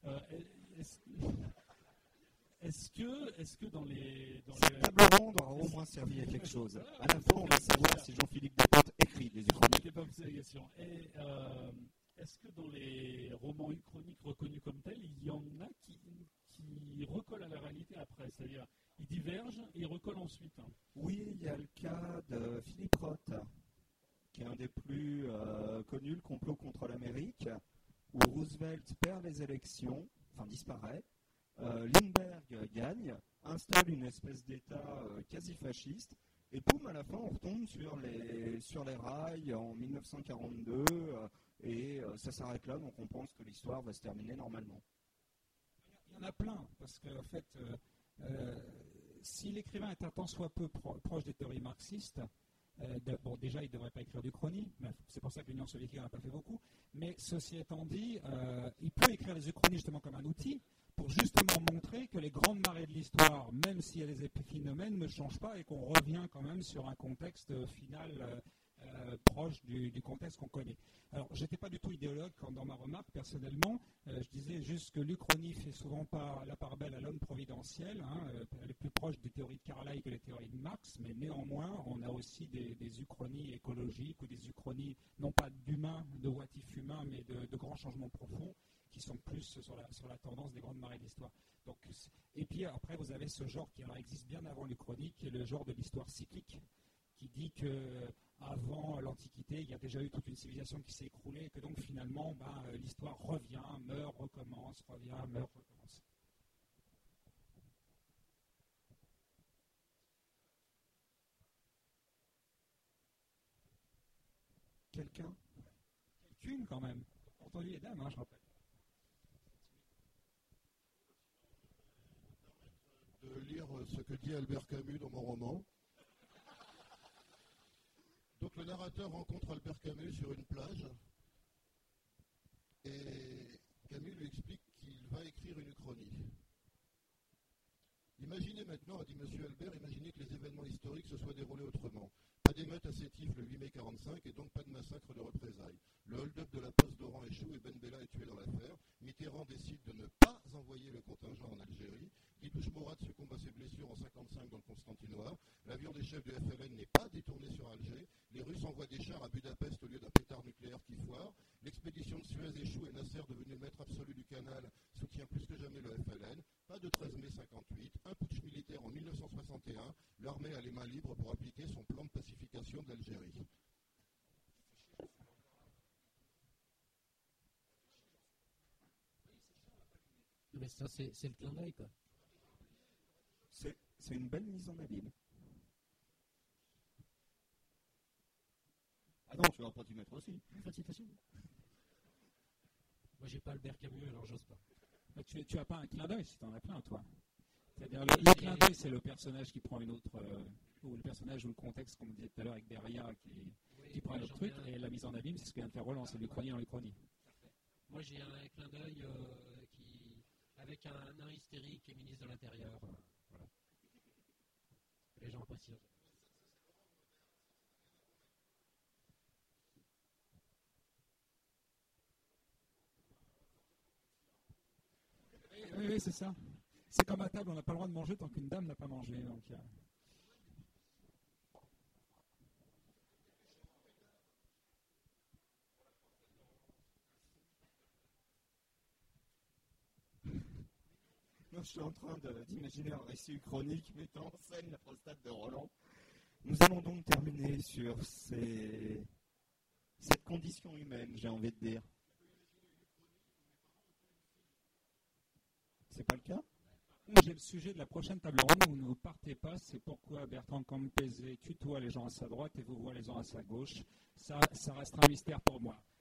Est-ce que dans les table ronde aura au moins servi à quelque chose. À la fin, on va savoir si Jean-Philippe Despontes écrit des uchronies. Je n'ai pas posé la question. Et est-ce que dans les romans uchroniques reconnus comme tels, il y en a qui recollent à la réalité après, c'est-à-dire ils divergent et ils recollent ensuite? Oui, il y a le cas de Philippe Roth, qui est un des plus connus, le complot contre l'Amérique, où Roosevelt perd les élections, enfin disparaît. Lindbergh gagne, installe une espèce d'État quasi-fasciste, et poum, à la fin, on retombe sur les rails en 1942, et ça s'arrête là, donc on pense que l'histoire va se terminer normalement. Il y en a plein, parce qu'en fait, si l'écrivain est un tant soit peu proche des théories marxistes, déjà, il ne devrait pas écrire d'Uchronie, c'est pour ça que l'Union soviétique n'en a pas fait beaucoup, mais ceci étant dit, il peut écrire les Uchronies justement comme un outil, pour justement montrer que les grandes marées de l'histoire, même s'il y a des épiphénomènes, ne changent pas et qu'on revient quand même sur un contexte final proche du contexte qu'on connaît. Alors, je n'étais pas du tout idéologue dans ma remarque, personnellement. Je disais juste que l'Uchronie fait souvent pas la part belle à l'homme providentiel. Elle est plus proche des théories de Carlyle que les théories de Marx, mais néanmoins, on a aussi des uchronies écologiques ou des uchronies, non pas d'humains, de what-if humains, mais de grands changements profonds qui sont plus sur la tendance des grandes marées de l'histoire. Et puis après, vous avez ce genre qui existe bien avant l'Uchronie, qui est le genre de l'histoire cyclique, qui dit qu'avant l'Antiquité, il y a déjà eu toute une civilisation qui s'est écroulée, et que donc finalement, l'histoire revient, meurt, recommence, revient, meurt, recommence. quelqu'un. Quelqu'une quand même. Entendu les dames, je rappelle. De lire ce que dit Albert Camus dans mon roman. Donc le narrateur rencontre Albert Camus sur une plage et Camus lui explique qu'il va écrire une chronique. Imaginez maintenant, a dit M. Albert, imaginez que les événements historiques se soient déroulés autrement. Pas d'émeute à Sétif le 8 mai 1945 et donc pas de massacre de représailles. Le hold-up de la poste d'Oran échoue et Ben Bella est tué dans l'affaire. Mitterrand décide de ne pas envoyer le contingent en Algérie. Guy Mourad succombe à ses blessures en 1955 dans le Constantinois. L'avion des chefs du FLN n'est pas détourné sur Alger. Les Russes envoient des chars à Budapest au lieu d'un pétard nucléaire qui foire. L'expédition de Suez échoue et Nasser, devenu le maître absolu du canal, soutient plus que jamais le FLN. Pas de 13 mai 58. Un putsch militaire en 1961. L'armée a les mains libres pour appliquer son plan de pacification de l'Algérie. Mais ça, c'est le clin d'œil, quoi. C'est une belle mise en abîme. Ah non, tu vas pas t'y mettre aussi. Citation. Moi, j'ai pas Albert Camus, alors j'ose pas. Tu as pas un clin d'œil si tu en as plein, toi. C'est-à-dire, le clin d'œil, c'est le personnage qui prend une autre. Ou le personnage ou le contexte, comme on disait tout à l'heure avec Beria, qui prend un autre truc. Et la mise en abîme, c'est ce que vient de faire Roland, c'est l'Uchronie dans l'Uchronie. Moi, j'ai un clin d'œil avec un nain hystérique et ministre de l'Intérieur. Voilà. Les gens apprécient. Oui, c'est ça. C'est comme à table, on n'a pas le droit de manger tant qu'une dame n'a pas mangé. Donc, Moi, je suis en train d'imaginer un récit uchronique mettant en scène la prostate de Roland. Nous allons donc terminer sur cette condition humaine, j'ai envie de dire. C'est pas le cas ? J'ai le sujet de la prochaine table ronde où ne partez pas, c'est pourquoi Bertrand Campese tutoie les gens à sa droite et vous voit les gens à sa gauche. Ça restera un mystère pour moi.